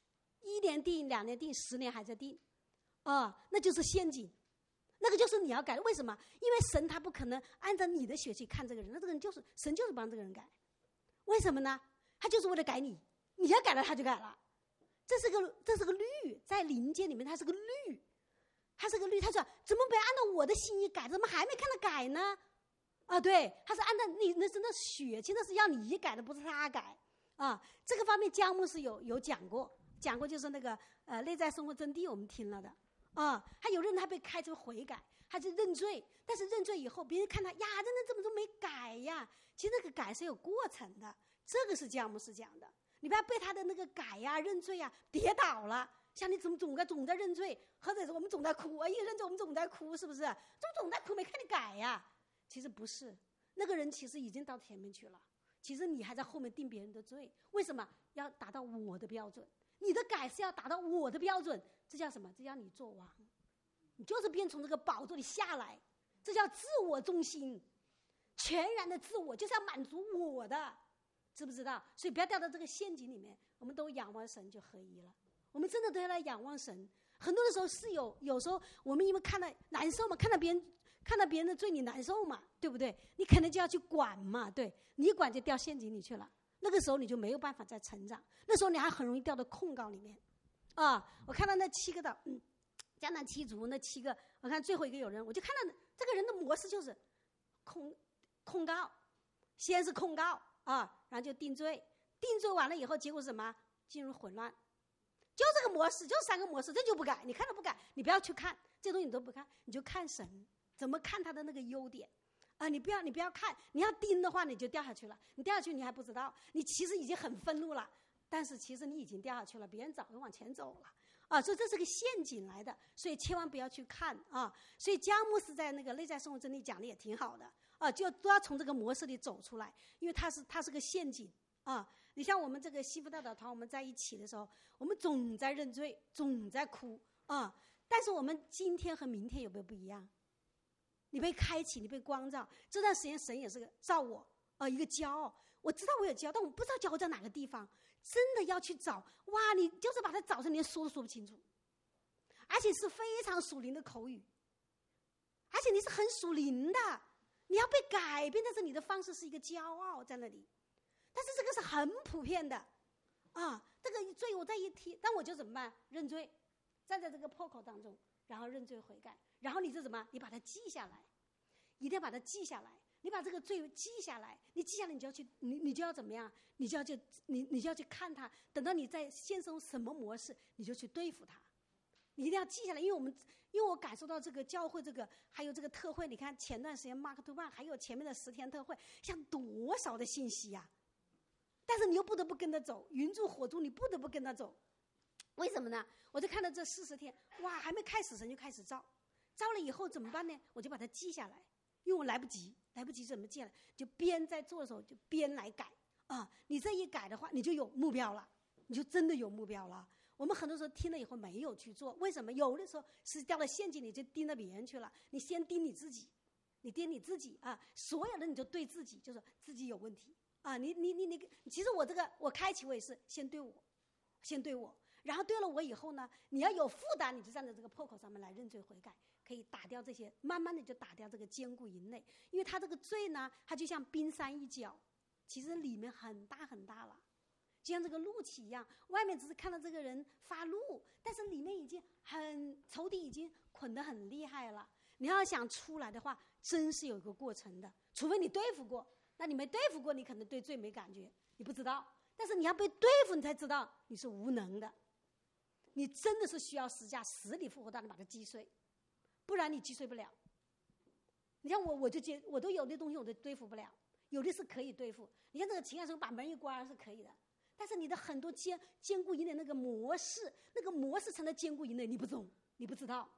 ，1年定2年定10年还在定啊，那就是陷阱，那个就是你要改的。为什么？因为神他不可能按照你的血去看这个人，那这个人就是神就是帮这个人改。为什么呢？他就是为了改你，你要改了他就改了。这是个律，在灵界里面它是个律，它是个律。他说怎么没按照我的心意改，怎么还没看他改呢？啊，对，他是按照你那是那血气，那是要你改的，不是他改啊。这个方面姜牧师有讲过就是那个内在生活真谛我们听了的啊。还有人他被开除悔改，他就认罪，但是认罪以后别人看他呀，这人怎么都没改呀？其实那个改是有过程的，这个是姜牧师讲的。你不要被他的那个改呀、认罪呀跌倒了。像你怎么总在认罪，或者是我们总在哭啊，一认罪我们总在哭，是不是？总在哭，没看你改呀。其实不是，那个人其实已经到前面去了，其实你还在后面定别人的罪。为什么？要达到我的标准，你的改是要达到我的标准。这叫什么？这叫你做王，你就是变从这个宝座里下来，这叫自我中心，全然的自我，就是要满足我的，知不知道？所以不要掉到这个陷阱里面。我们都仰望神就合一了，我们真的都要来仰望神。很多的时候是有时候我们因为看到难受嘛，看到别人的罪你难受嘛，对不对？你可能就要去管嘛，对，你一管就掉陷阱里去了。那个时候你就没有办法再成长，那时候你还很容易掉到控告里面啊。我看到那7个的迦南7族那7个，我看最后一个有人，我就看到这个人的模式就是控告，先是控告啊，然后就定罪完了以后，结果是什么？进入混乱。就这个模式，就3个模式，这就不改。你看都不改，你不要去看这东西，你都不看，你就看神怎么看他的那个优点啊！你不要看，你要盯的话，你就掉下去了。你掉下去，你还不知道，你其实已经很愤怒了，但是其实你已经掉下去了，别人早就往前走了啊！所以这是个陷阱来的，所以千万不要去看啊！所以姜牧师在那个内在生活真理讲的也挺好的啊，就都要从这个模式里走出来，因为它是个陷阱啊！你像我们这个西服大导团，我们在一起的时候，我们总在认罪，总在哭啊！但是我们今天和明天有没有不一样？你被开启，你被光照，这段时间神也是个照我一个骄傲。我知道我有骄傲，但我不知道骄傲在哪个地方，真的要去找。哇，你就是把它找成连说都说不清楚，而且是非常属灵的口语，而且你是很属灵的，你要被改变，但是你的方式是一个骄傲在那里。但是这个是很普遍的啊，这个罪我再一提，但我就怎么办？认罪，站在这个破口当中，然后认罪悔改，然后你是什么？你把它记下来，一定要把它记下来。你把这个罪记下来，你记下来，你就要去，你就要怎么样？你就要去看它。等到你在现实什么模式，你就去对付它。你一定要记下来，因为我感受到这个教会这个还有这个特会，你看前段时间 Mark to One 还有前面的10天特会，像多少的信息呀！但是你又不得不跟着走，云柱火柱你不得不跟着走，为什么呢？我就看到这40天，哇，还没开始神就开始造了以后怎么办呢？我就把它记下来，因为我来不及怎么记了，就边在做的时候就边来改啊。你这一改的话，你就有目标了，你就真的有目标了。我们很多时候听了以后没有去做，为什么？有的时候是掉了陷阱，你就盯着别人去了，你先盯你自己，啊，所有的你就对自己，就说自己有问题。啊，你，其实我开启我也是先对我，然后对了我以后呢，你要有负担，你就站在这个破口上面来认罪悔改，可以打掉这些，慢慢的就打掉这个坚固营垒，因为他这个罪呢，它就像冰山一角，其实里面很大很大了，就像这个怒气一样，外面只是看到这个人发怒，但是里面已经仇敌已经捆得很厉害了。你要想出来的话，真是有一个过程的，除非你对付过。那你没对付过，你可能对罪没感觉，你不知道。但是你要被对付，你才知道你是无能的。你真的是需要十架死里复活，让你把它击碎，不然你击碎不了。你像我都有的东西我都对付不了，有的是可以对付。你像这个情感时候把门一关是可以的，但是你的很多坚固营垒那个模式成了坚固营垒，你不懂，你不知道。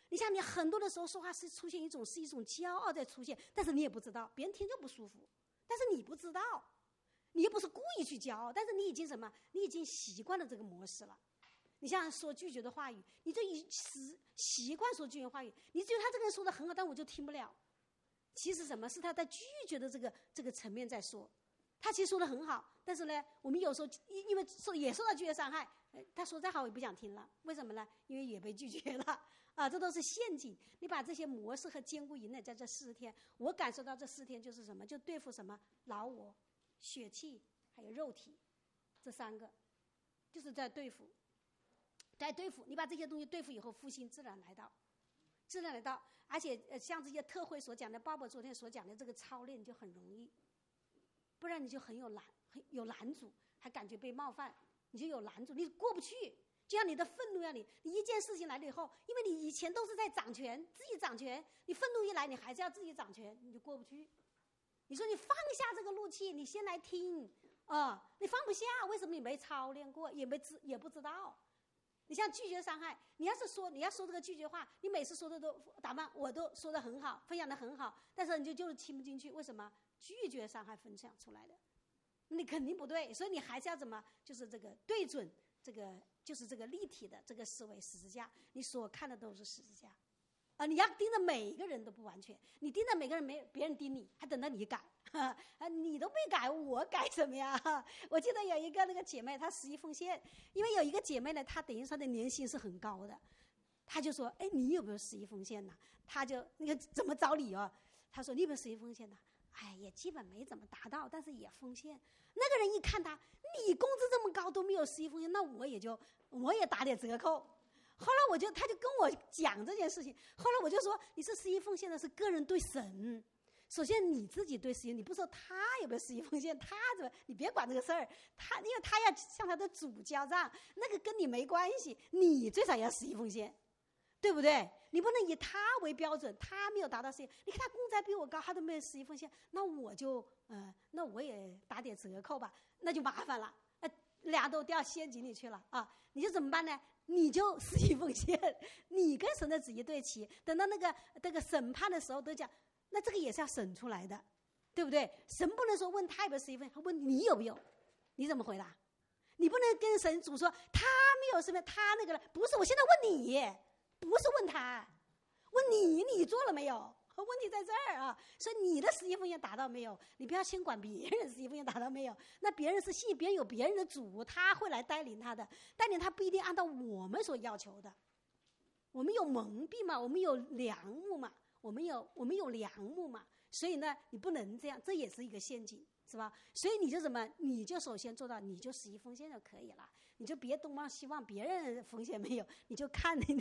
你像你很多的时候说话是出现一种骄傲在出现，但是你也不知道，别人听就不舒服，但是你不知道，你又不是故意去骄傲，但是你已经什么？你已经习惯了这个模式了。你像说拒绝的话语，你就习惯说拒绝话语，你觉得他这个人说的很好，但我就听不了。其实什么是他在拒绝的这个层面在说，他其实说的很好，但是呢，我们有时候因为也受到拒绝伤害，他说再好我也不想听了，为什么呢？因为也被拒绝了啊，这都是陷阱。你把这些模式和坚固营垒在这40天，我感受到这4天就是什么？就对付什么老我、血气还有肉体这3个，就是在对付。你把这些东西对付以后，复兴自然来到。而且像这些特会所讲的，鲍勃昨天所讲的这个操练就很容易，不然你就很有拦阻，还感觉被冒犯，你就有拦阻，你过不去。就像你的愤怒一样，你一件事情来了以后，因为你以前都是在掌权，自己掌权，你愤怒一来，你还是要自己掌权，你就过不去。你说你放下这个怒气，你先来听你放不下，为什么你没操练过，也不知道。你像拒绝伤害，你要说这个拒绝话，你每次说的都打扮，我都说的很好，分享的很好，但是你就是听不进去，为什么？拒绝伤害分享出来的，你肯定不对，所以你还是要怎么？就是这个对准这个，就是这个立体的这个思维十字架，你所看的都是十字架，你要盯着每一个人都不完全，你盯着每个人没别人盯你，还等到你改。你都没改，我改什么呀？我记得有一个那个姐妹，她11奉献，因为有一个姐妹呢，她等于说她的年薪是很高的，她就说：“哎，你有没有11奉献呢？”她就那个怎么找理由？她说：“你有没有11奉献呢？”哎，也基本没怎么达到，但是也奉献。那个人一看她，你工资这么高都没有11奉献，那我也打点折扣。后来她就跟我讲这件事情，后来我就说：“你是11奉献的是个人对神。”首先你自己对11，你不说他有没有11奉献，他怎么？你别管这个事儿，因为他要向他的主交账，那个跟你没关系，你最少要11奉献，对不对？你不能以他为标准，他没有达到11，你看他工资还比我高，他都没有11奉献，那我也打点折扣吧，那就麻烦了，俩都掉陷阱里去了啊！你就怎么办呢？你就11奉献，你跟神的旨意对齐，等到那个审判的时候都讲。那这个也是要审出来的，对不对？神不能说问他有没有11份，他问你有没有，你怎么回答？你不能跟神主说他没有11份，他那个了，不是，我现在问你，不是问他，问你做了没有？问题在这儿啊！所以你的11奉献达到没有？你不要先管别人11奉献达到没有，那别人是信，别人有别人的主，他会来带领他的，带领他不一定按照我们所要求的。我们有蒙蔽嘛，我们有梁木嘛。我们有梁木嘛，所以呢，你不能这样，这也是一个陷阱，是吧？所以你就你就首先做到，你就11奉献就可以了，你就别东望西望，别人奉献没有，你就看你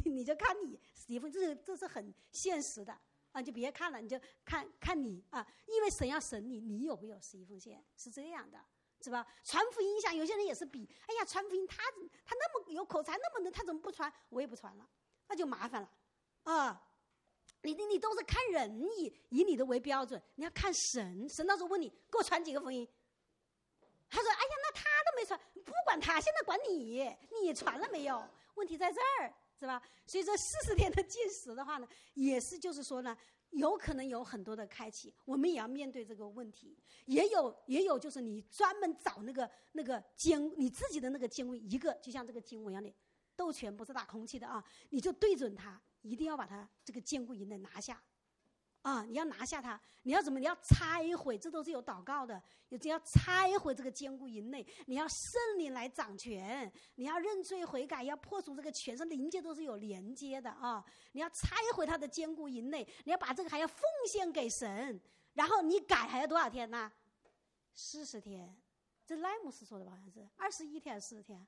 11奉献，这是很现实的啊，就别看了，你就看你啊，因为神要审你有没有11奉献，是这样的，是吧？传福音想有些人也是比，哎呀，传福音他那么有口才，那么能，他怎么不传？我也不传了，那就麻烦了啊。你都是看人以你的为标准，你要看神。神到时候问你，给我传几个福音？他说：“哎呀，那他都没传，不管他，现在管你传了没有？问题在这儿，是吧？所以说40天的禁食的话呢，也是就是说呢，有可能有很多的开启，我们也要面对这个问题。也有就是你专门找那个你自己的那个经文，一个就像这个经文一样的，斗拳不是打空气的啊，你就对准它。”一定要把它这个坚固营垒拿下，你要拿下它，你要怎么？你要拆毁，这都是有祷告的，你要拆毁这个坚固营垒，你要圣灵来掌权，你要认罪悔改，要破除这个全身灵界都是有连接的啊！你要拆毁它的坚固营垒，你要把这个还要奉献给神，然后你改还要多少天呢？40天，这赖姆斯说的吧？好像是21天还是40天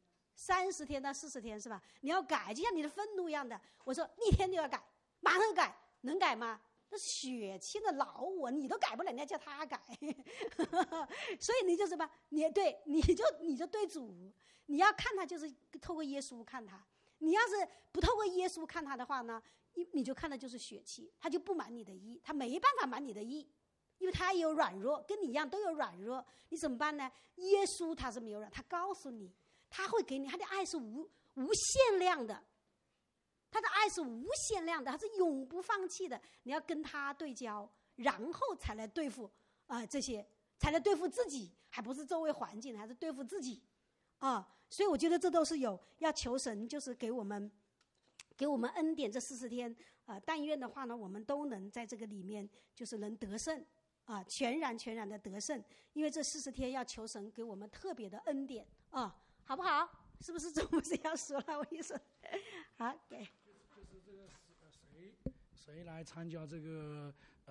？30天到40天是吧？你要改，就像你的愤怒一样的。我说一天就要改，马上改，能改吗？那是血气的老我，你都改不了，你要叫他改。所以你就什么？你就对主，你要看他就是透过耶稣看他。你要是不透过耶稣看他的话呢，你就看的就是血气，他就不满你的意，他没办法满你的意。因为他也有软弱，跟你一样都有软弱，你怎么办呢？耶稣他是没有软，他告诉你。他会给你，他的爱是无限量的， 他的爱是无限量的，他是永不放弃的。你要跟他对焦，然后才来对付这些，才来对付自己，还不是周围环境，还是对付自己所以我觉得这都是有要求神，就是给我们恩典这40天但愿的话呢，我们都能在这个里面就是能得胜全然的得胜，因为这40天要求神给我们特别的恩典好不好？是不是总不是要说了？我一说好，给就是这个谁来参加这个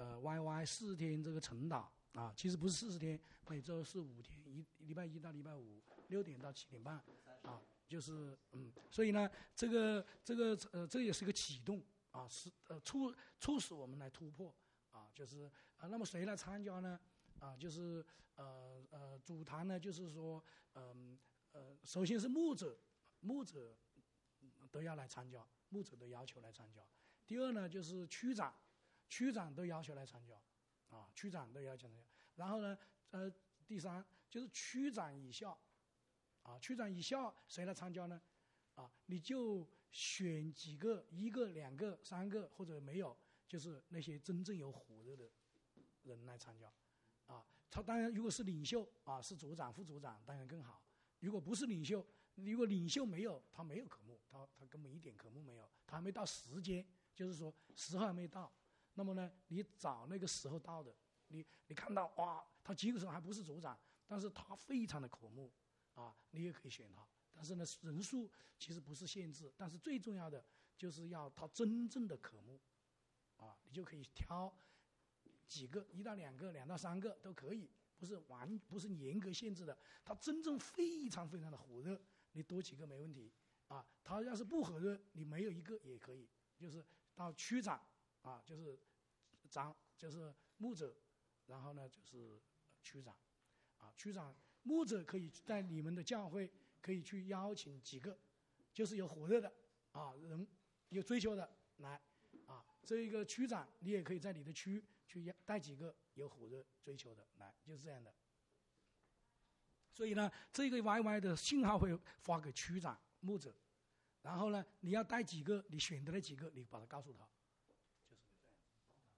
YY 4天这个晨祷其实不是40天，每周是5天，礼拜1到礼拜5 6点到7点半就是所以呢，这也是一个启动是促使我们来突破就是那么谁来参加呢？就是主坛呢，就是说首先是牧者都要来参加，牧者都要求来参加。第二呢，就是区长都要求来参加区长都要求参加。然后呢第3就是区长以下区长以下谁来参加呢？你就选几个，1个、2个、3个，或者没有，就是那些真正有火热的人来参加他当然如果是领袖是组长、副组长，当然更好。如果不是领袖，如果领袖没有，他没有科目，他根本一点科目没有，他还没到时间，就是说时候还没到。那么呢，你找那个时候到的，你看到他基本上还不是组长，但是他非常的科目你也可以选他。但是呢，人数其实不是限制，但是最重要的就是要他真正的科目你就可以挑几个，1到2个、2到3个都可以，不是严格限制的。他真正非常非常的火热，你多几个没问题他要是不火热，你没有1个也可以，就是到区长就是就是牧者，然后呢就是区长区长牧者可以在你们的教会可以去邀请几个，就是有火热的人有追求的来这一个区长你也可以在你的区去带几个有火热追求的来，就是这样的。所以呢，这个 YY 的信号会发给区长、牧者，然后呢，你要带几个，你选的那几个，你把它告诉他，就是这样。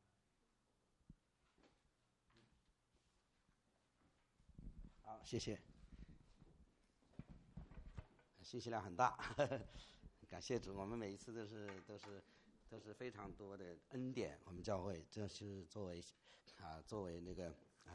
好，谢谢。信息量很大，感谢主，我们每一次都是非常多的恩典。我们教会这是作为那个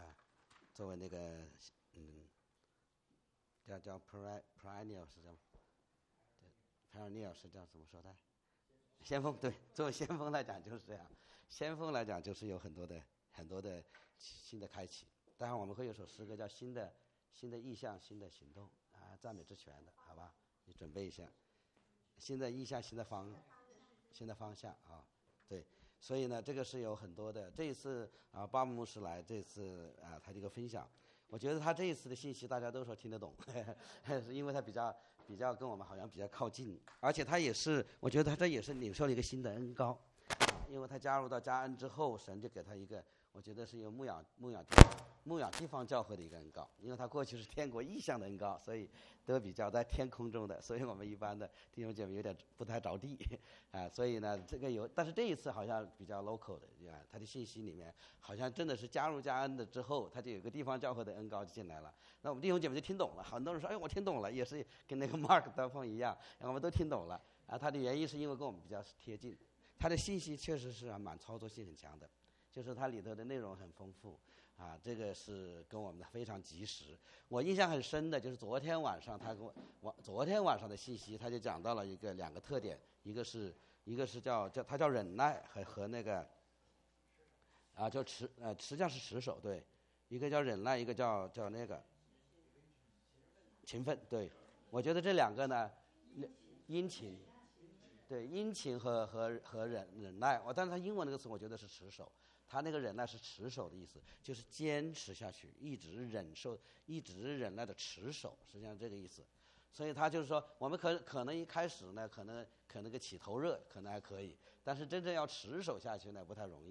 叫 perennial 是这样，对 perennial 是叫怎么说的？先锋，对，作为先锋来讲就是这样。先锋来讲就是有很多的新的开启。当然我们会有首诗歌叫新的意象、新的行动赞美之泉的，好吧？你准备一下，新的意象、新的方向对，所以呢，这个是有很多的。这一次巴木牧师来，这次他这个分享，我觉得他这一次的信息大家都说听得懂，是因为他比较跟我们好像比较靠近，而且他也是，我觉得他这也是领受了一个新的恩膏，因为他加入到加恩之后，神就给他一个，我觉得是有牧养地方教会的一个恩膏，因为他过去是天国异象的恩膏，所以都比较在天空中的，所以我们一般的弟兄姐妹有点不太着地所以呢这个但是这一次好像比较 local 的他的信息里面好像真的是加入加恩的之后，他就有个地方教会的恩膏就进来了，那我们弟兄姐妹就听懂了，很多人说哎我听懂了，也是跟那个 Mark 德凤一样，我们都听懂了他的原因是因为跟我们比较贴近，他的信息确实是蛮操作性很强的，就是它里头的内容很丰富这个是跟我们的非常及时。我印象很深的就是昨天晚上他跟我昨天晚上的信息，他就讲到了2个特点，一个是他叫忍耐和那个就实际上是持守，对，一个叫忍耐，一个叫那个勤奋，对，我觉得这2个呢，殷勤，对，殷勤和忍耐，但是他英文那个词我觉得是持守，他那个忍耐是持守的意思，就是坚持下去，一直忍耐的持守，实际上这个意思。所以他就是说，我们可能一开始呢，可能个起头热可能还可以，但是真正要持守下去呢不太容易。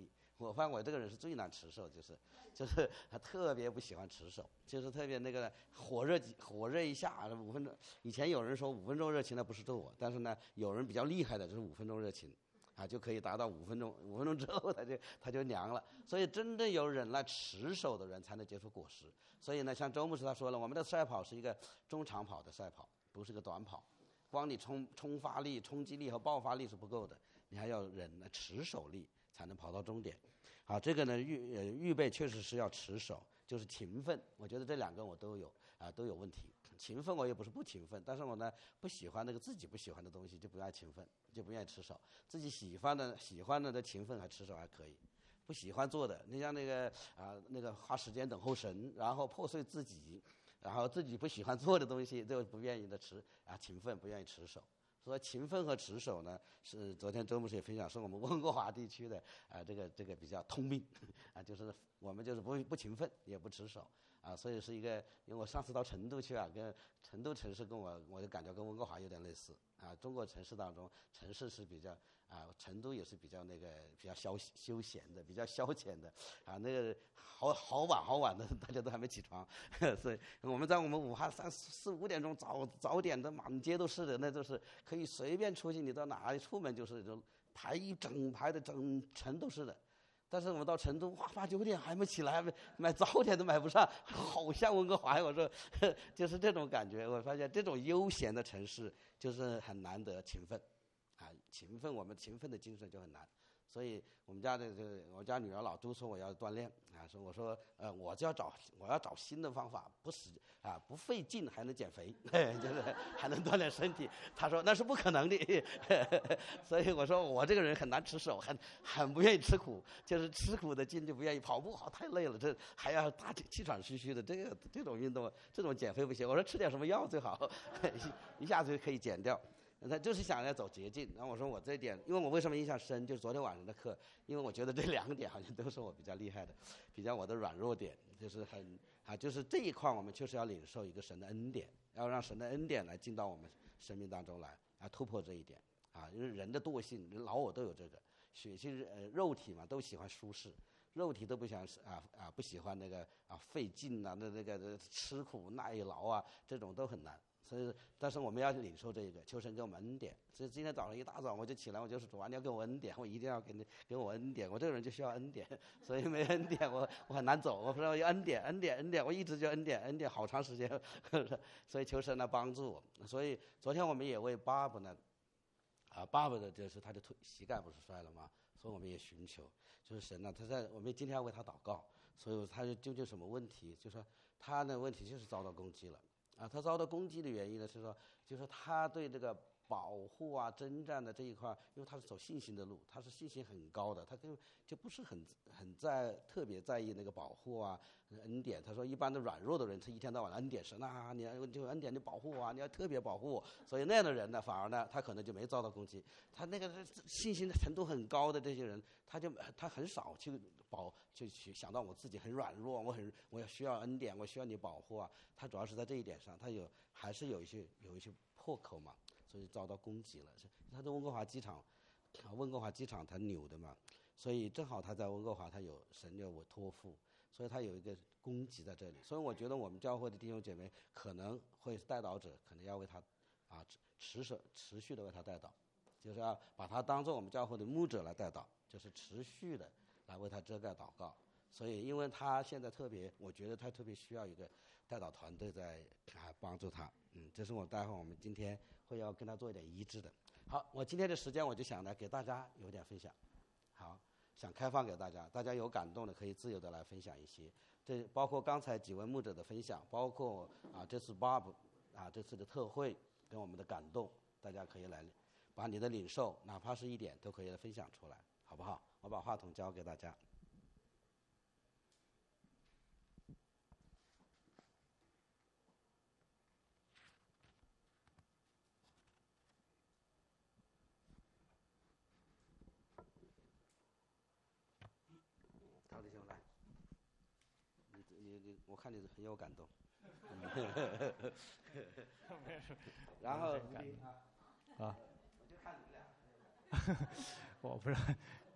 我发现我这个人是最难持守，就是他特别不喜欢持守，就是特别那个火热一下5分钟。以前有人说5分钟热情，那不是咒我，但是呢，有人比较厉害的就是5分钟热情，就可以达到5分钟，5分钟之后他就凉了。所以真正有忍耐持守的人才能结出果实。所以呢，像周牧师他说了，我们的赛跑是一个中长跑的赛跑，不是个短跑。光你冲发力、冲击力和爆发力是不够的，你还要忍耐持守力才能跑到终点。好，这个呢预备确实是要持守，就是勤奋。我觉得这2个我都有问题。勤奋我也不是不勤奋，但是我呢不喜欢那个自己不喜欢的东西，就不爱勤奋，就不愿意持守。自己喜欢的勤奋和持守还可以。不喜欢做的，你像那个花时间等候神，然后破碎自己，然后自己不喜欢做的东西就不愿意的勤奋，不愿意持守。所以勤奋和持守呢，是昨天周牧师也分享，是我们温哥华地区的这个比较通病就是我们就是不勤奋也不持守所以是一个，因为我上次到成都去跟成都城市跟我就感觉跟温哥华有点类似中国城市当中，城市是比较成都也是比较比较休闲的，比较消遣的那个好晚的，大家都还没起床所以我们武汉3、4、5点钟早点的满街都是的，那就是可以随便出去，你到哪里出门就是排一整排的整城都是的。但是我们到成都8、9点还没起来，买早点都买不上，好像温哥华。我说就是这种感觉。我发现这种悠闲的城市就是很难得勤奋勤奋，我们勤奋的精神就很难。所以我们家我家女儿老督促我要锻炼我说我要找新的方法，不费劲还能减肥就是还能锻炼身体。她说那是不可能的所以我说我这个人很难持守，很不愿意吃苦，就是吃苦的劲就不愿意。跑步太累了，这还要大气喘吁吁的，这种运动，这种减肥不行。我说吃点什么药最好一下子就可以减掉。他就是想要走捷径。然后我说我这点，因为我为什么印象深，就是昨天晚上的课，因为我觉得这2点好像都是我比较厉害的，比较我的软弱点，就是就是这一块我们确实要领受一个神的恩典，要让神的恩典来进到我们生命当中来突破这一点因为人的惰性，老我都有这个血气肉体嘛，都喜欢舒适，肉体都不想不喜欢那个费劲那个吃苦耐劳这种都很难。所以，但是我们要领受这个，求神给我们恩典。所以今天早上一大早我就起来，我就是主你要给我恩典，我一定要给我恩典。我这个人就需要恩典，所以没恩典我很难走。我说要恩典，我一直就恩典好长时间。所以求神来帮助我。所以昨天我们也为爸爸呢，爸爸的就是他的膝盖不是摔了吗？所以我们也寻求，就是神呢，我们今天要为他祷告。所以他究竟什么问题？就是说他的问题就是遭到攻击了。他遭到攻击的原因呢，是说，就是他对这个保护征战的这一块，因为他是走信心的路，他是信心很高的，他就不是很特别在意那个保护恩典。他说一般的软弱的人，他一天到晚恩典神你就恩典的保护你要特别保护我。所以那样的人呢，反而呢，他可能就没遭到攻击。他那个信心的程度很高的这些人，他很少去想到我自己很软弱，我需要恩典，我需要你保护他主要是在这一点上，他还是有一些破口嘛，所以遭到攻击了。他在温哥华机场他扭的嘛，所以正好他在温哥华，他有神有我托付，所以他有一个攻击在这里。所以我觉得我们教会的弟兄姐妹可能会代祷者，可能要为他持续的为他代祷，就是要把他当做我们教会的牧者来代祷，就是持续的来为他遮盖祷告。所以因为他现在我觉得他特别需要一个代祷团队在帮助他。这是待会我们今天会要跟他做一点医治的。好，我今天的时间我就想来给大家有点分享。好，想开放给大家有感动的可以自由的来分享一些。这包括刚才几位牧者的分享，包括这次 Bob 这次的特会跟我们的感动，大家可以来把你的领受，哪怕是一点都可以来分享出来，好不好？我把话筒交给大家。陶弟兄来，我看你很有感动。然后我就看你们俩。 我不是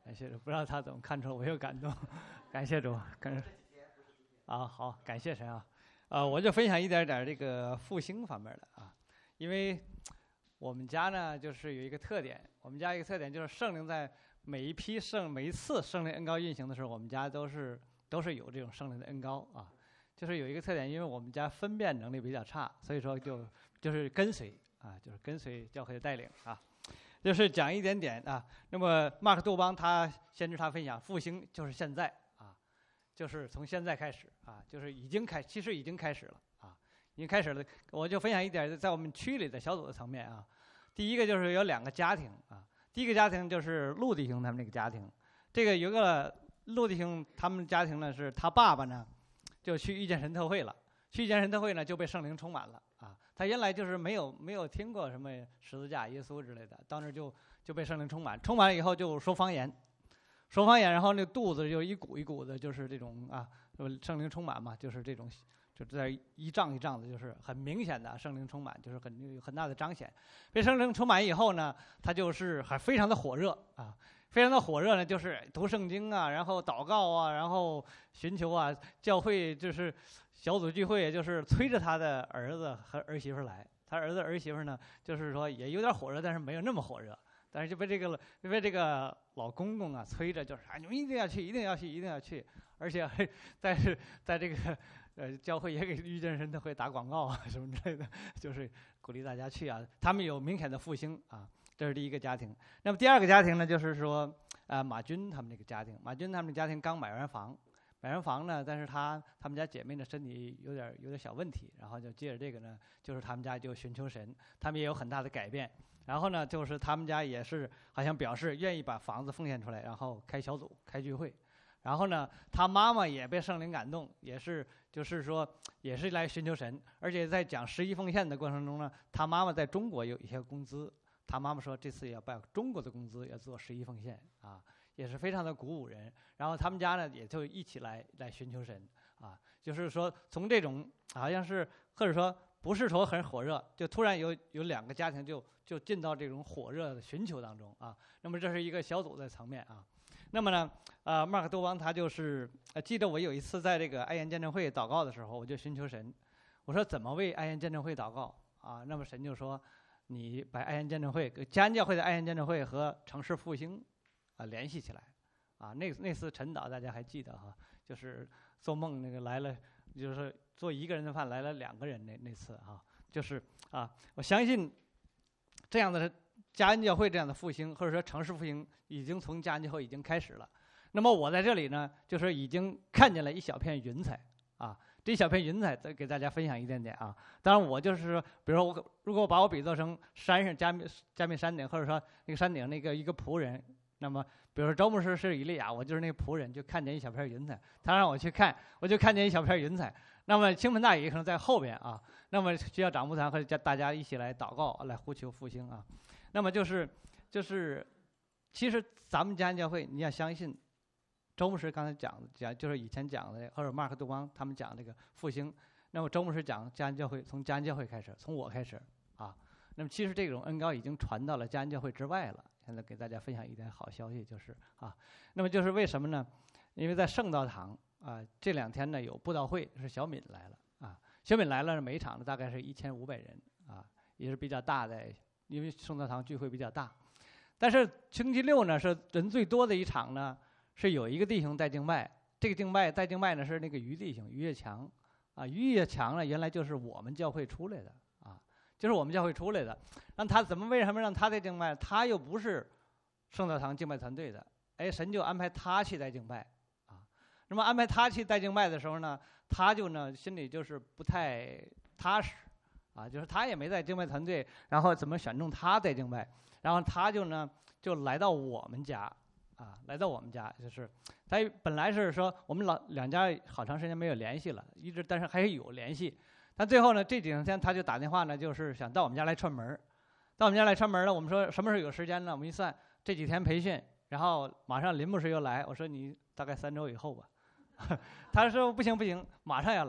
感谢主，不知道他怎么看出我有感动，感谢主，好，感谢神啊，我就分享一点点这个复兴方面的啊，因为我们家呢就是有一个特点，我们家一个特点就是圣灵在每一次圣灵恩膏运行的时候，我们家都是有这种圣灵的恩膏啊，就是有一个特点，因为我们家分辨能力比较差，所以说就是跟随啊，就是跟随教会的带领啊。就是讲一点点啊，那么马克杜邦先知他分享复兴就是现在啊，就是从现在开始啊，就是其实已经开始了啊，已经开始了。我就分享一点在我们区里的小组的层面啊。第一个就是有2个家庭啊，第一个家庭就是陆弟兄他们那个家庭，这个有个陆弟兄他们家庭呢是他爸爸呢就去遇见神特会了，去遇见神特会呢就被圣灵充满了啊。他原来就是没有听过什么十字架、耶稣之类的，到那就被圣灵充满了以后就说方言，然后那肚子就一股一股的，就是这种啊，圣灵充满嘛，就是这种，就在一胀一胀的，就是很明显的圣灵充满，就是很大的彰显。被圣灵充满以后呢，他就是还非常的火热啊，非常的火热呢，就是读圣经啊，然后祷告啊，然后寻求啊，教会就是小组聚会，就是催着他的儿子和儿媳妇来。他儿子儿媳妇呢，就是说也有点火热，但是没有那么火热。但是就被这个老公公啊催着，就是你们一定要去，一定要去，一定要去，而且在这个教会也给遇见神特会打广告啊什么之类的，就是鼓励大家去啊。他们有明显的复兴啊，这是第一个家庭。那么第2个家庭呢，就是说马军他们这个家庭，马军他们家庭刚买完房呢，但是他们家姐妹的身体有点小问题，然后就借着这个呢，就是他们家就寻求神，他们也有很大的改变。然后呢，就是他们家也是好像表示愿意把房子奉献出来，然后开小组、开聚会。然后呢，他妈妈也被圣灵感动，就是说也是来寻求神，而且在讲11奉献的过程中呢，他妈妈在中国有一些工资，他妈妈说这次也要把中国的工资也做11奉献啊，也是非常的鼓舞人。然后他们家呢也就一起来寻求神啊，就是说从这种好像是或者说不是说很火热，就突然有2个家庭就进到这种火热的寻求当中啊。那么这是一个小组的层面啊。那么呢，马克多邦他就是记得我有一次在这个爱宴见证会祷告的时候，我就寻求神，我说怎么为爱宴见证会祷告啊？那么神就说，你把爱宴见证会、嘉安教会的爱宴见证会和城市复兴联系起来啊。那次晨祷大家还记得哈，就是做梦那个来了，就是做1个人的饭来了2个人那次啊，就是我相信这样的嘉安教会这样的复兴，或者说城市复兴，已经从嘉安教会已经开始了。那么我在这里呢，就是已经看见了一小片云彩啊。这一小片云彩再给大家分享一点点啊。当然我就是说，比如说如果我把我比作成山上加密山顶，或者说那个山顶一个仆人，那么比如说周牧师是以利亚，我就是那个仆人，就看见一小片云彩，他让我去看，我就看见一小片云彩。那么兴奋大也可能在后边啊。那么需要长牧团和大家一起来祷告，来呼求复兴啊。那么就是其实咱们嘉安教会，你要相信周牧师刚才讲就是以前讲的，或者马克杜邦他们讲这个复兴。那么周牧师讲嘉安教会，从嘉安教会开始，从我开始啊。那么其实这种恩膏已经传到了嘉安教会之外了。现在给大家分享一点好消息，就是那么就是为什么呢？因为在圣道堂这2天呢有布道会，是小敏来了啊。小敏来了，每一场呢大概是1500人啊，也是比较大的，因为圣道堂聚会比较大。但是星期6呢是人最多的一场呢，是有一个弟兄带敬拜，这个带敬拜呢是那个于弟兄于越强啊。于越强呢原来就是我们教会出来的啊，就是我们教会出来的。让他为什么让他带敬拜？他又不是圣道堂敬拜团队的，神就安排他去带敬拜啊。那么安排他去带敬拜的时候呢，他就心里就是不太踏实啊，就是他也没在敬拜团队，然后怎么选中他带敬拜？然后他就来到我们家啊，来到我们家，就是他本来是说我们两家好长时间没有联系了，一直但是还是有联系。但最后呢，这几天他就打电话呢，就是想到我们家来串门。到我们家来串门了，我们说什么时候有时间呢？我们一算这几天培训，然后马上林牧师又来，我说你大概3周以后吧。他说不行，马上要来。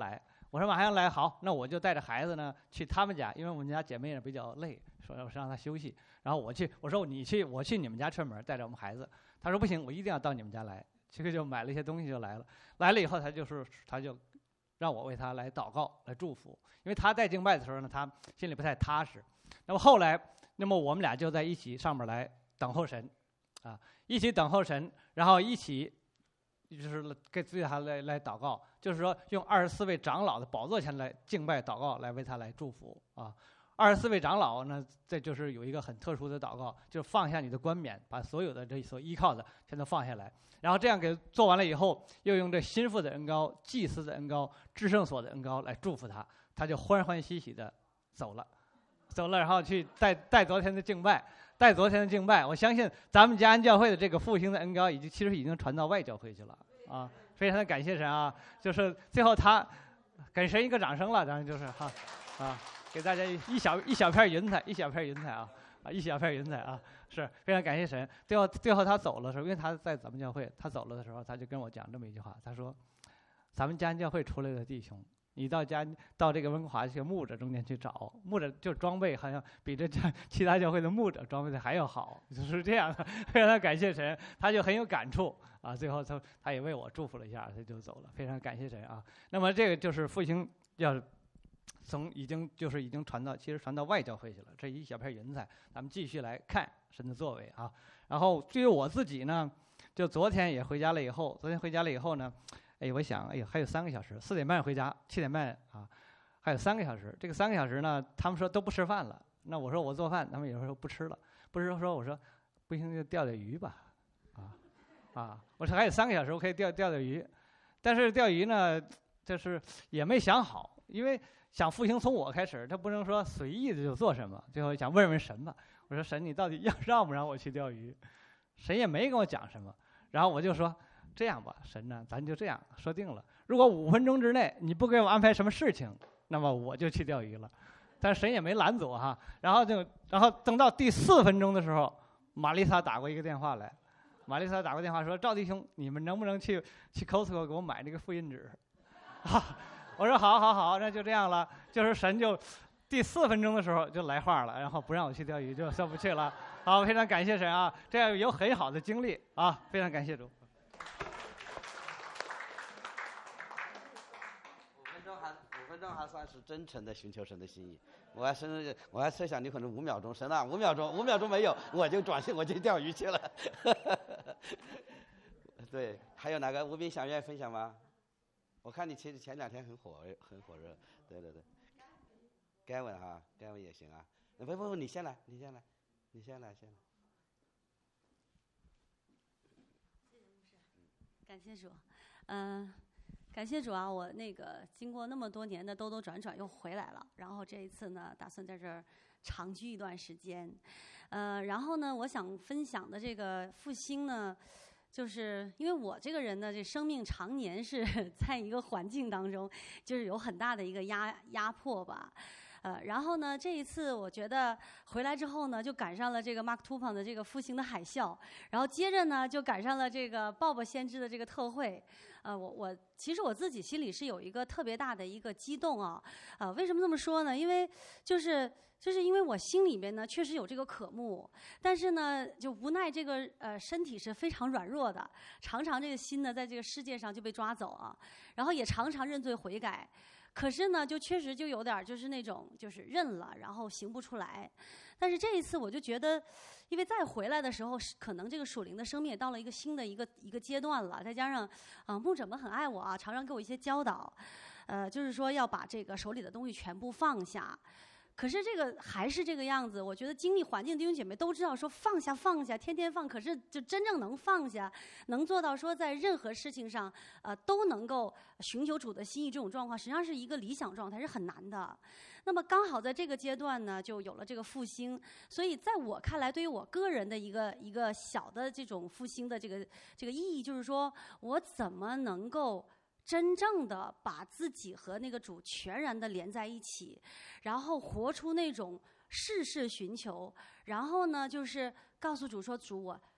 我说马上来，好，那我就带着孩子呢去他们家，因为我们家姐妹也比较累，说让她休息。然后我去，我说你去，我去你们家串门，带着我们孩子。他说不行，我一定要到你们家来。这个就买了一些东西就来了。来了以后，他就让我为他来祷告，来祝福。因为他在敬拜的时候呢，他心里不太踏实。那么后来，那么我们俩就在一起上面来等候神，啊，一起等候神，然后一起就是给对他来祷告，就是说用24位长老的宝座前来敬拜祷告，来为他来祝福啊。24位长老呢，这就是有一个很特殊的祷告，就是放下你的冠冕，把所有的这所依靠的全都放下来。然后这样给做完了以后，又用这心腹的恩膏、祭司的恩膏、至圣所的恩膏来祝福他，他就欢欢喜喜的走了，然后去带昨天的敬拜，我相信咱们嘉安教会的这个复兴的恩膏其实已经传到外教会去了啊，非常的感谢神啊！就是最后他给神一个掌声了，当然就是哈啊，给大家一小片云彩，一小片云彩啊！是非常感谢神。最后他走了的时候，因为他在咱们教会，他走了的时候，他就跟我讲这么一句话，他说：“咱们嘉安教会出来的弟兄，你到这个温哥华这些牧者中间去找，牧者就装备好像比这其他教会的牧者装备的还要好，就是这样的。”非常感谢神，他就很有感触啊。最后他也为我祝福了一下，他就走了。非常感谢神啊。那么这个就是复兴要。已经传到外教会去了，这一小片云彩，咱们继续来看神的作为啊。然后对于我自己呢，就昨天回家了以后呢，我想，还有3个小时，4点半回家，7点半啊，还有3个小时。这个3个小时呢，他们说都不吃饭了。那我说我做饭，他们有时候不吃了，不是说我说不行就钓鱼吧，我说还有3个小时，我可以钓鱼，但是钓鱼呢，就是也没想好，因为。想复兴从我开始，他不能说随意的就做什么。最后想问问神吧，我说神，你到底让不让我去钓鱼？神也没跟我讲什么。然后我就说这样吧，神呢，咱就这样说定了。如果5分钟之内你不给我安排什么事情，那么我就去钓鱼了。但神也没拦阻哈。然后等到第4分钟的时候，玛丽莎打过一个电话来，说赵弟兄，你们能不能去 Costco 给我买那个复印纸？我说好，那就这样了。就是神就第4分钟的时候就来话了，然后不让我去钓鱼，就说不去了。好，非常感谢神啊，这样有很好的经历啊，非常感谢主。 5分钟还算是真诚的寻求神的心意。我还设想你可能5秒钟，神啊，5秒钟没有，我就转身我去钓鱼去了。对，还有哪个吴斌想愿意分享吗？我看你其实前2天很火热，对，Gavin 哈，Gavin 也行啊。不，你先来。 感谢主，感谢主啊！我那个经过那么多年的兜兜转转又回来了，然后这一次呢，打算在这儿长居一段时间，然后呢，我想分享的这个复兴呢。就是因为我这个人呢，这生命常年是在一个环境当中，就是有很大的一个压迫吧，然后呢，这一次我觉得回来之后呢，就赶上了这个 Mark Tupon 的这个复兴的海啸，然后接着呢，就赶上了这个鲍勃先知的这个特会，我其实我自己心里是有一个特别大的一个激动啊，为什么这么说呢？因为就是因为我心里面呢确实有这个渴慕，但是呢就无奈这个身体是非常软弱的，常常这个心呢在这个世界上就被抓走啊，然后也常常认罪悔改，可是呢就确实就有点就是那种就是认了，然后行不出来。但是这一次我就觉得，因为再回来的时候，可能这个属灵的生命也到了一个新的一个阶段了，再加上牧者们很爱我啊，常常给我一些教导，就是说要把这个手里的东西全部放下。可是这个还是这个样子，我觉得经历环境的弟兄姐妹都知道说放下，天天放。可是就真正能放下，能做到说在任何事情上，都能够寻求主的心意，这种状况实际上是一个理想状态，是很难的。那么刚好在这个阶段呢，就有了这个复兴。所以在我看来，对于我个人的一个小的这种复兴的这个意义，就是说我怎么能够真正的把自己和那个主全然的连在一起，然后活出那种事事寻求，然后呢就是告诉主说，主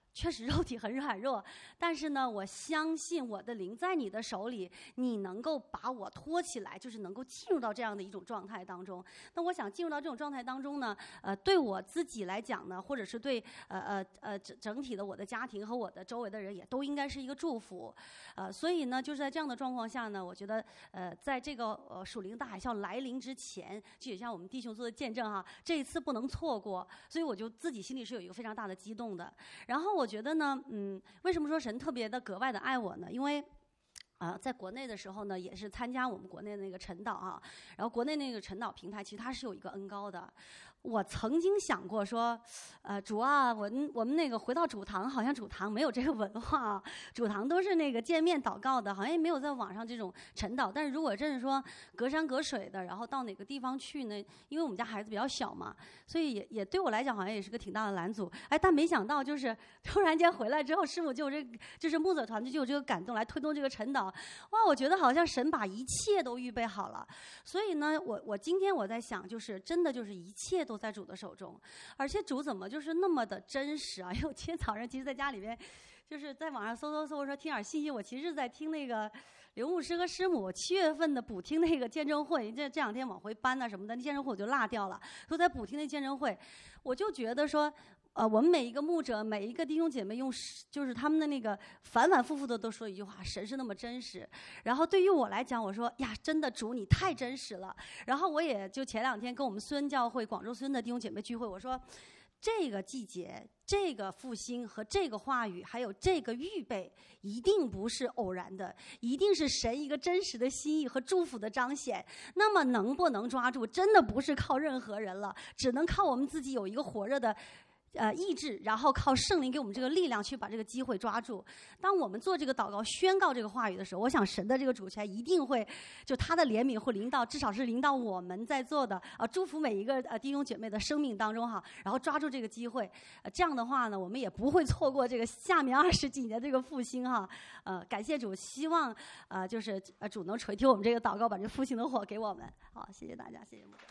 确实肉体很软弱，但是呢，我相信我的灵在你的手里，你能够把我托起来，就是能够进入到这样的一种状态当中。那我想进入到这种状态当中呢，对我自己来讲呢，或者是对整体的我的家庭和我的周围的人，也都应该是一个祝福。所以呢，就是在这样的状况下呢，我觉得在这个属灵大海啸来临之前，就也像我们弟兄做的见证哈，这一次不能错过，所以我就自己心里是有一个非常大的激动的。然后我觉得呢，为什么说神特别的格外的爱我呢？因为在国内的时候呢，也是参加我们国内的那个晨祷啊，然后国内那个晨祷平台其实它是有一个恩膏的。我曾经想过说，主啊，我们那个回到主堂，好像主堂没有这个文化啊，主堂都是那个见面祷告的，好像也没有在网上这种晨祷。但是如果真是说隔山隔水的，然后到哪个地方去呢？因为我们家孩子比较小嘛，所以也对我来讲好像也是个挺大的拦阻。但没想到就是突然间回来之后，师母就是牧者团队就有这个感动来推动这个晨祷。哇，我觉得好像神把一切都预备好了。所以呢，我今天我在想，就是真的就是一切都在主的手中，而且主怎么就是那么的真实啊？因为我今天早上其实在家里面，就是在网上搜，我说听点信息，我其实是在听那个刘牧师和师母7月份的补听那个见证会，这两天往回搬啊什么的，那见证会我就落掉了，都在补听那见证会，我就觉得说。我们每一个牧者，每一个弟兄姐妹就是他们的那个反反复复的都说一句话：神是那么真实。然后对于我来讲，我说呀，真的主你太真实了。然后我也就前2天跟我们孙教会广州孙的弟兄姐妹聚会，我说这个季节、这个复兴和这个话语，还有这个预备，一定不是偶然的，一定是神一个真实的心意和祝福的彰显。那么能不能抓住，真的不是靠任何人了，只能靠我们自己有一个火热的意志，然后靠圣灵给我们这个力量去把这个机会抓住。当我们做这个祷告宣告这个话语的时候，我想神的这个主权一定会，就他的怜悯会临到，至少是临到我们在座的祝福每一个弟兄姐妹的生命当中哈，然后抓住这个机会，这样的话呢，我们也不会错过这个下面20几年这个复兴哈。感谢主，希望就是主能垂听我们这个祷告，把这复兴的火给我们。好，谢谢大家，谢谢牧者。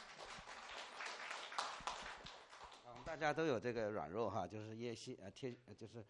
大家都有这个软弱哈，就是就是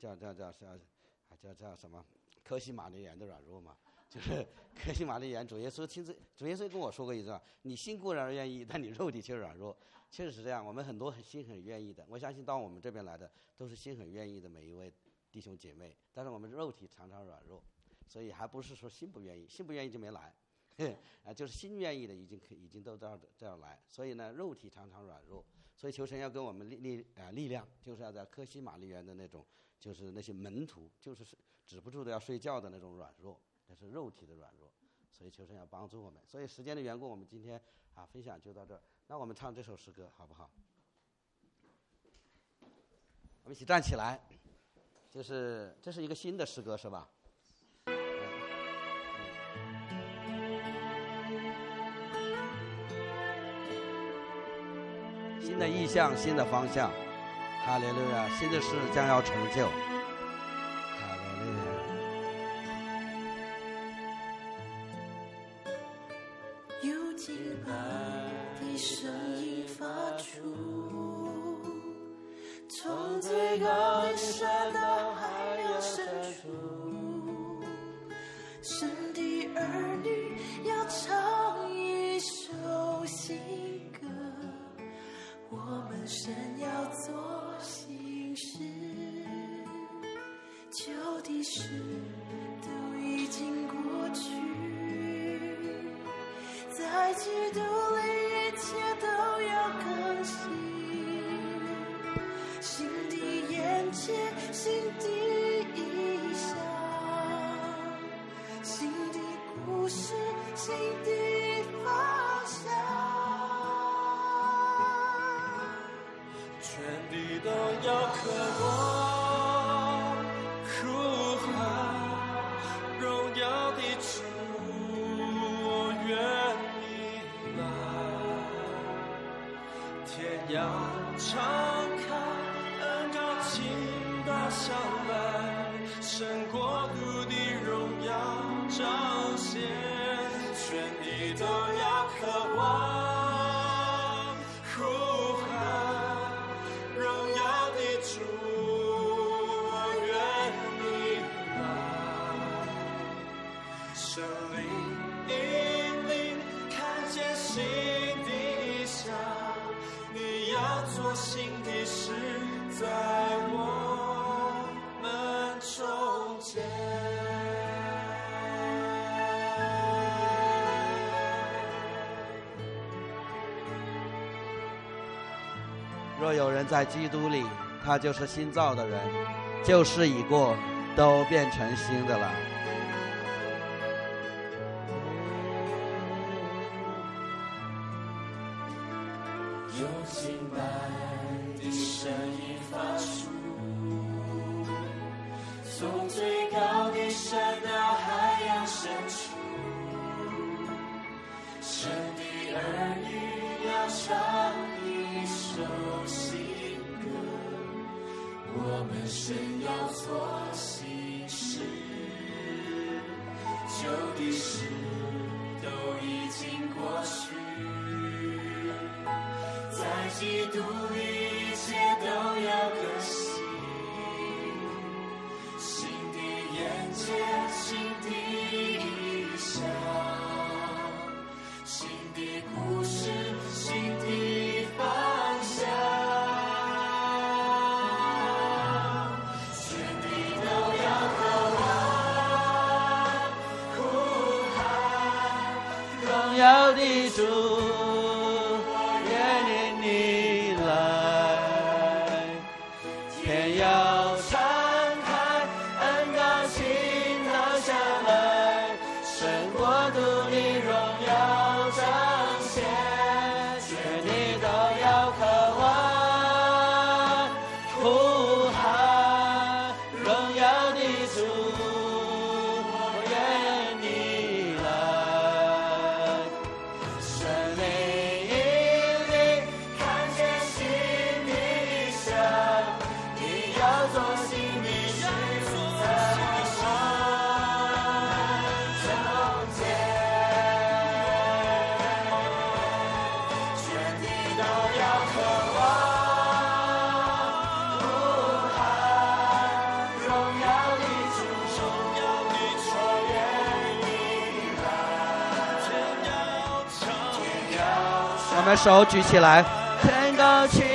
叫什么科西玛丽园的软弱嘛，就是科西玛丽园主耶稣跟我说过一句话：你心固然愿意，但你肉体却软弱。确实是这样，我们很多心很愿意的，我相信到我们这边来的都是心很愿意的每一位弟兄姐妹，但是我们肉体常常软弱，所以还不是说心不愿意，心不愿意就没来。就是心愿意的已经都到这儿来，所以呢，肉体常常软弱，所以求神要给我们力量，就是要在科西玛丽园的那种，就是那些门徒，就是止不住的要睡觉的那种软弱，那是肉体的软弱，所以求神要帮助我们。所以时间的缘故，我们今天分享就到这儿。那我们唱这首诗歌好不好？我们一起站起来，就是这是一个新的诗歌是吧？新的意向，新的方向，哈利路亚！新的事将要成就，哈利路亚！ 有敬拜的声音发出，从最高的山到海洋深处，神的儿女要唱一首新歌。我们神要做新事，旧的事都已经过去，在基督里一切都要更新，新的眼界，新的意象，新的故事，新的方向。全地都要渴望呼喊荣耀的主，我愿你来，天涯敞开，恩膏倾倒下来，神国度的荣耀彰显，全地都要渴望。呼喊荣耀的主， 地上，你要做新的事在我们中间。 若有人在基督里，他就是新造的人，旧事已过，都变成新的了。 有敬拜的声音发出，从最高的山到海洋深处，神的儿女要唱一首新歌，我们神要做新事，旧的事都已经过去，在基督里一切都要更新，新的眼界，新的意象，新的故事，新的方向，全地都要渴望呼喊荣耀的主， 我们手举起来，天高请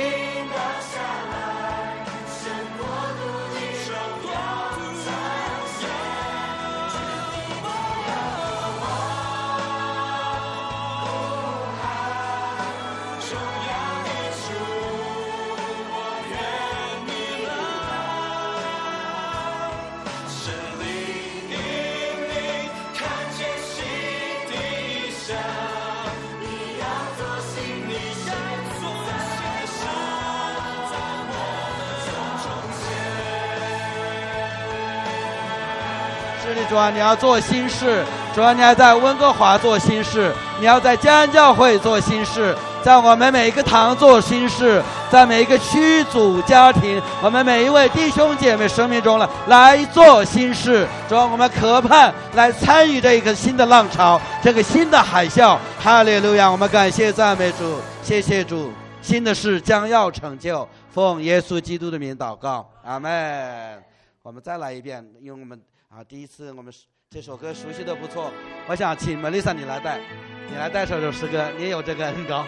主啊，你要做新事，主啊，你要在温哥华做新事，你要在嘉安教会做新事，在我们每一个堂做新事，在每一个区组家庭，我们每一位弟兄姐妹生命中来做新事。主啊，我们渴盼来参与这个新的浪潮，这个新的海啸。哈利路亚！我们感谢赞美主，谢谢主，新的事将要成就，奉耶稣基督的名祷告，阿们。我们再来一遍，因为我们第一次我们这首歌熟悉的不错，我想请梅丽莎你来带这首诗歌，你也有这个恩膏。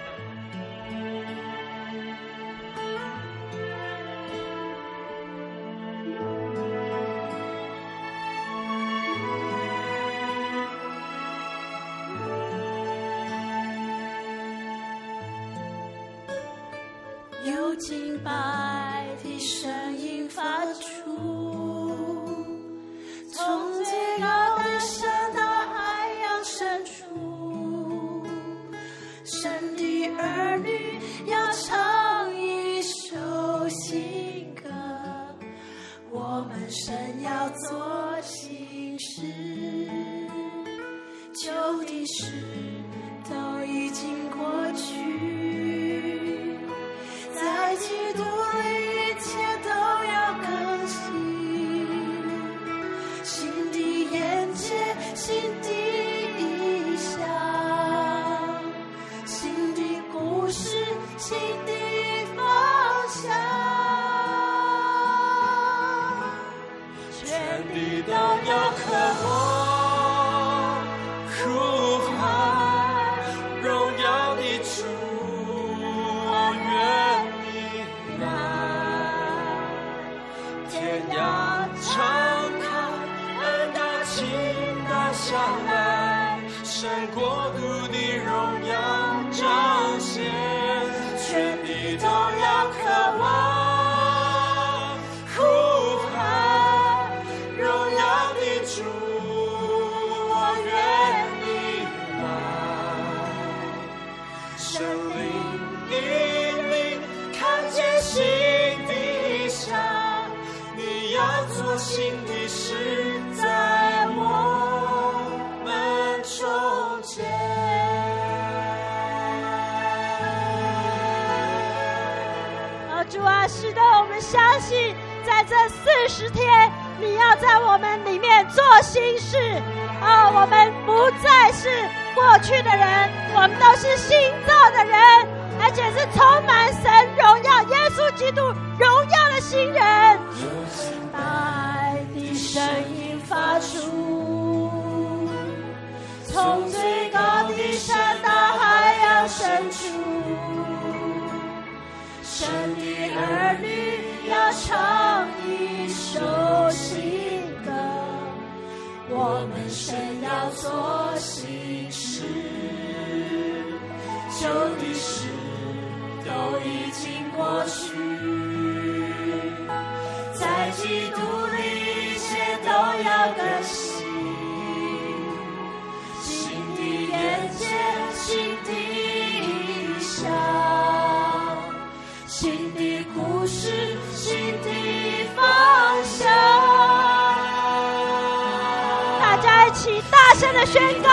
有敬拜的声音发出，从最高的山到海洋深处，神的儿女要唱一首新歌，我们神要做新事，旧的事都已经过去，在基督里一切都要更新，新的眼界，新的意象，新的故事，新的方向，全地都要渴望呼喊神灵引领，看见新地上，你要做新的事在我们中间。 主啊，是的，我们相信在这40天你要在我们里面做新事。我们不再是过去的人，我们都是新造的人，而且是充满神荣耀耶稣基督荣耀的新人。 有敬拜的声音发出，从最高的山到海洋深处，神的儿女要唱一首新歌，我们神要做新事，旧的事都已经过去，在基督里一切都要更新，新的眼界，新的意象，新的故事，新的方向。 大家一起大声的宣告，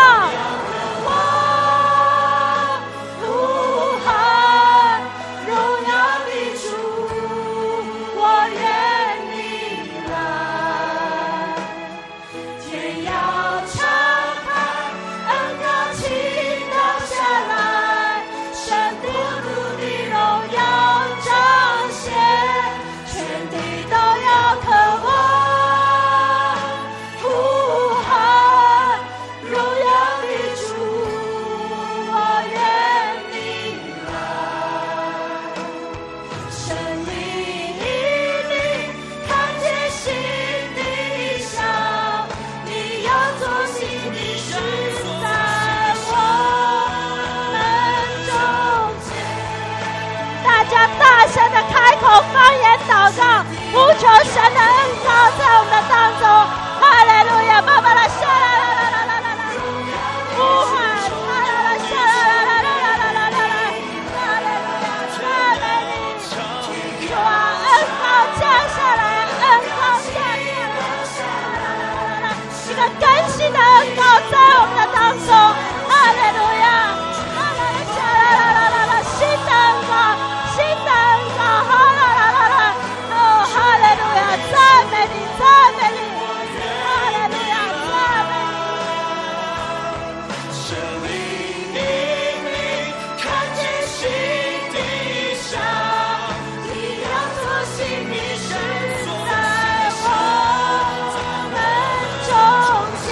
呼喊荣耀的主，我愿你来，天要敞开，恩高倾倒下来，神国度的荣耀彰显，全地都要渴望呼喊荣耀的主，我愿你来，神灵引领，看见新的象，你要做新的事在我们中间。 大家大声的开口方言祷告，呼求神的恩膏在我们的当中。哈利路亚！爸爸啦，下啦啦啦啦啦啦啦！呼喊，哈啦啦，下啦啦啦啦啦啦啦啦！哈利路亚，赞美你！主啊，恩膏降下来，恩膏降下来！一个更新的恩膏在我们的当中。哈利路亚！哈啦啦，下啦啦啦啦啦！新的恩膏，新的恩膏！哈啦啦啦啦！哦，哈利路亚！赞美你，赞美你！哈利路亚，赞美你！ 神灵引领，看见新的象，你要做新的事在我们中间。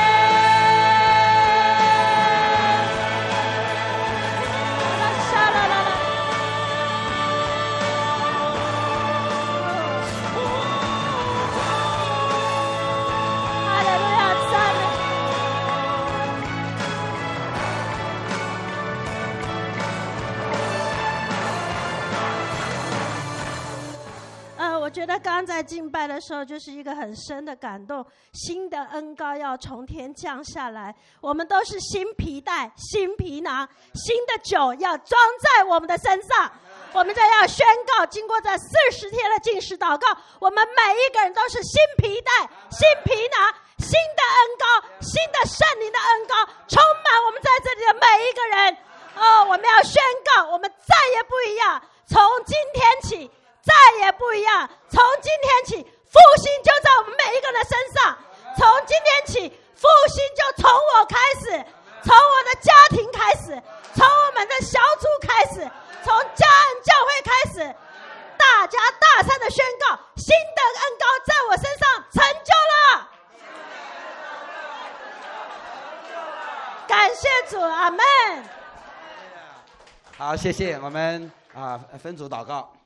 下啦啦啦！哈利路亚，赞美你！我觉得刚刚在敬拜的时候，就是一个很深的感动，新的恩膏要从天降下来。我们都是新皮带、新皮囊、新的酒要装在我们的身上。我们就要宣告，经过这40天的禁食祷告，我们每一个人都是新皮带、新皮囊、新的恩膏、新的圣灵的恩膏，充满我们在这里的每一个人。我们要宣告，我们再也不一样，从今天起再也不一样，从今天起复兴就在我们每一个人的身上，从今天起复兴就从我开始，从我的家庭开始，从我们的小组开始，从家恩教会开始，大家大声的宣告，新的恩膏在我身上成就了。感谢主，阿们。 好，谢谢我们分组祷告。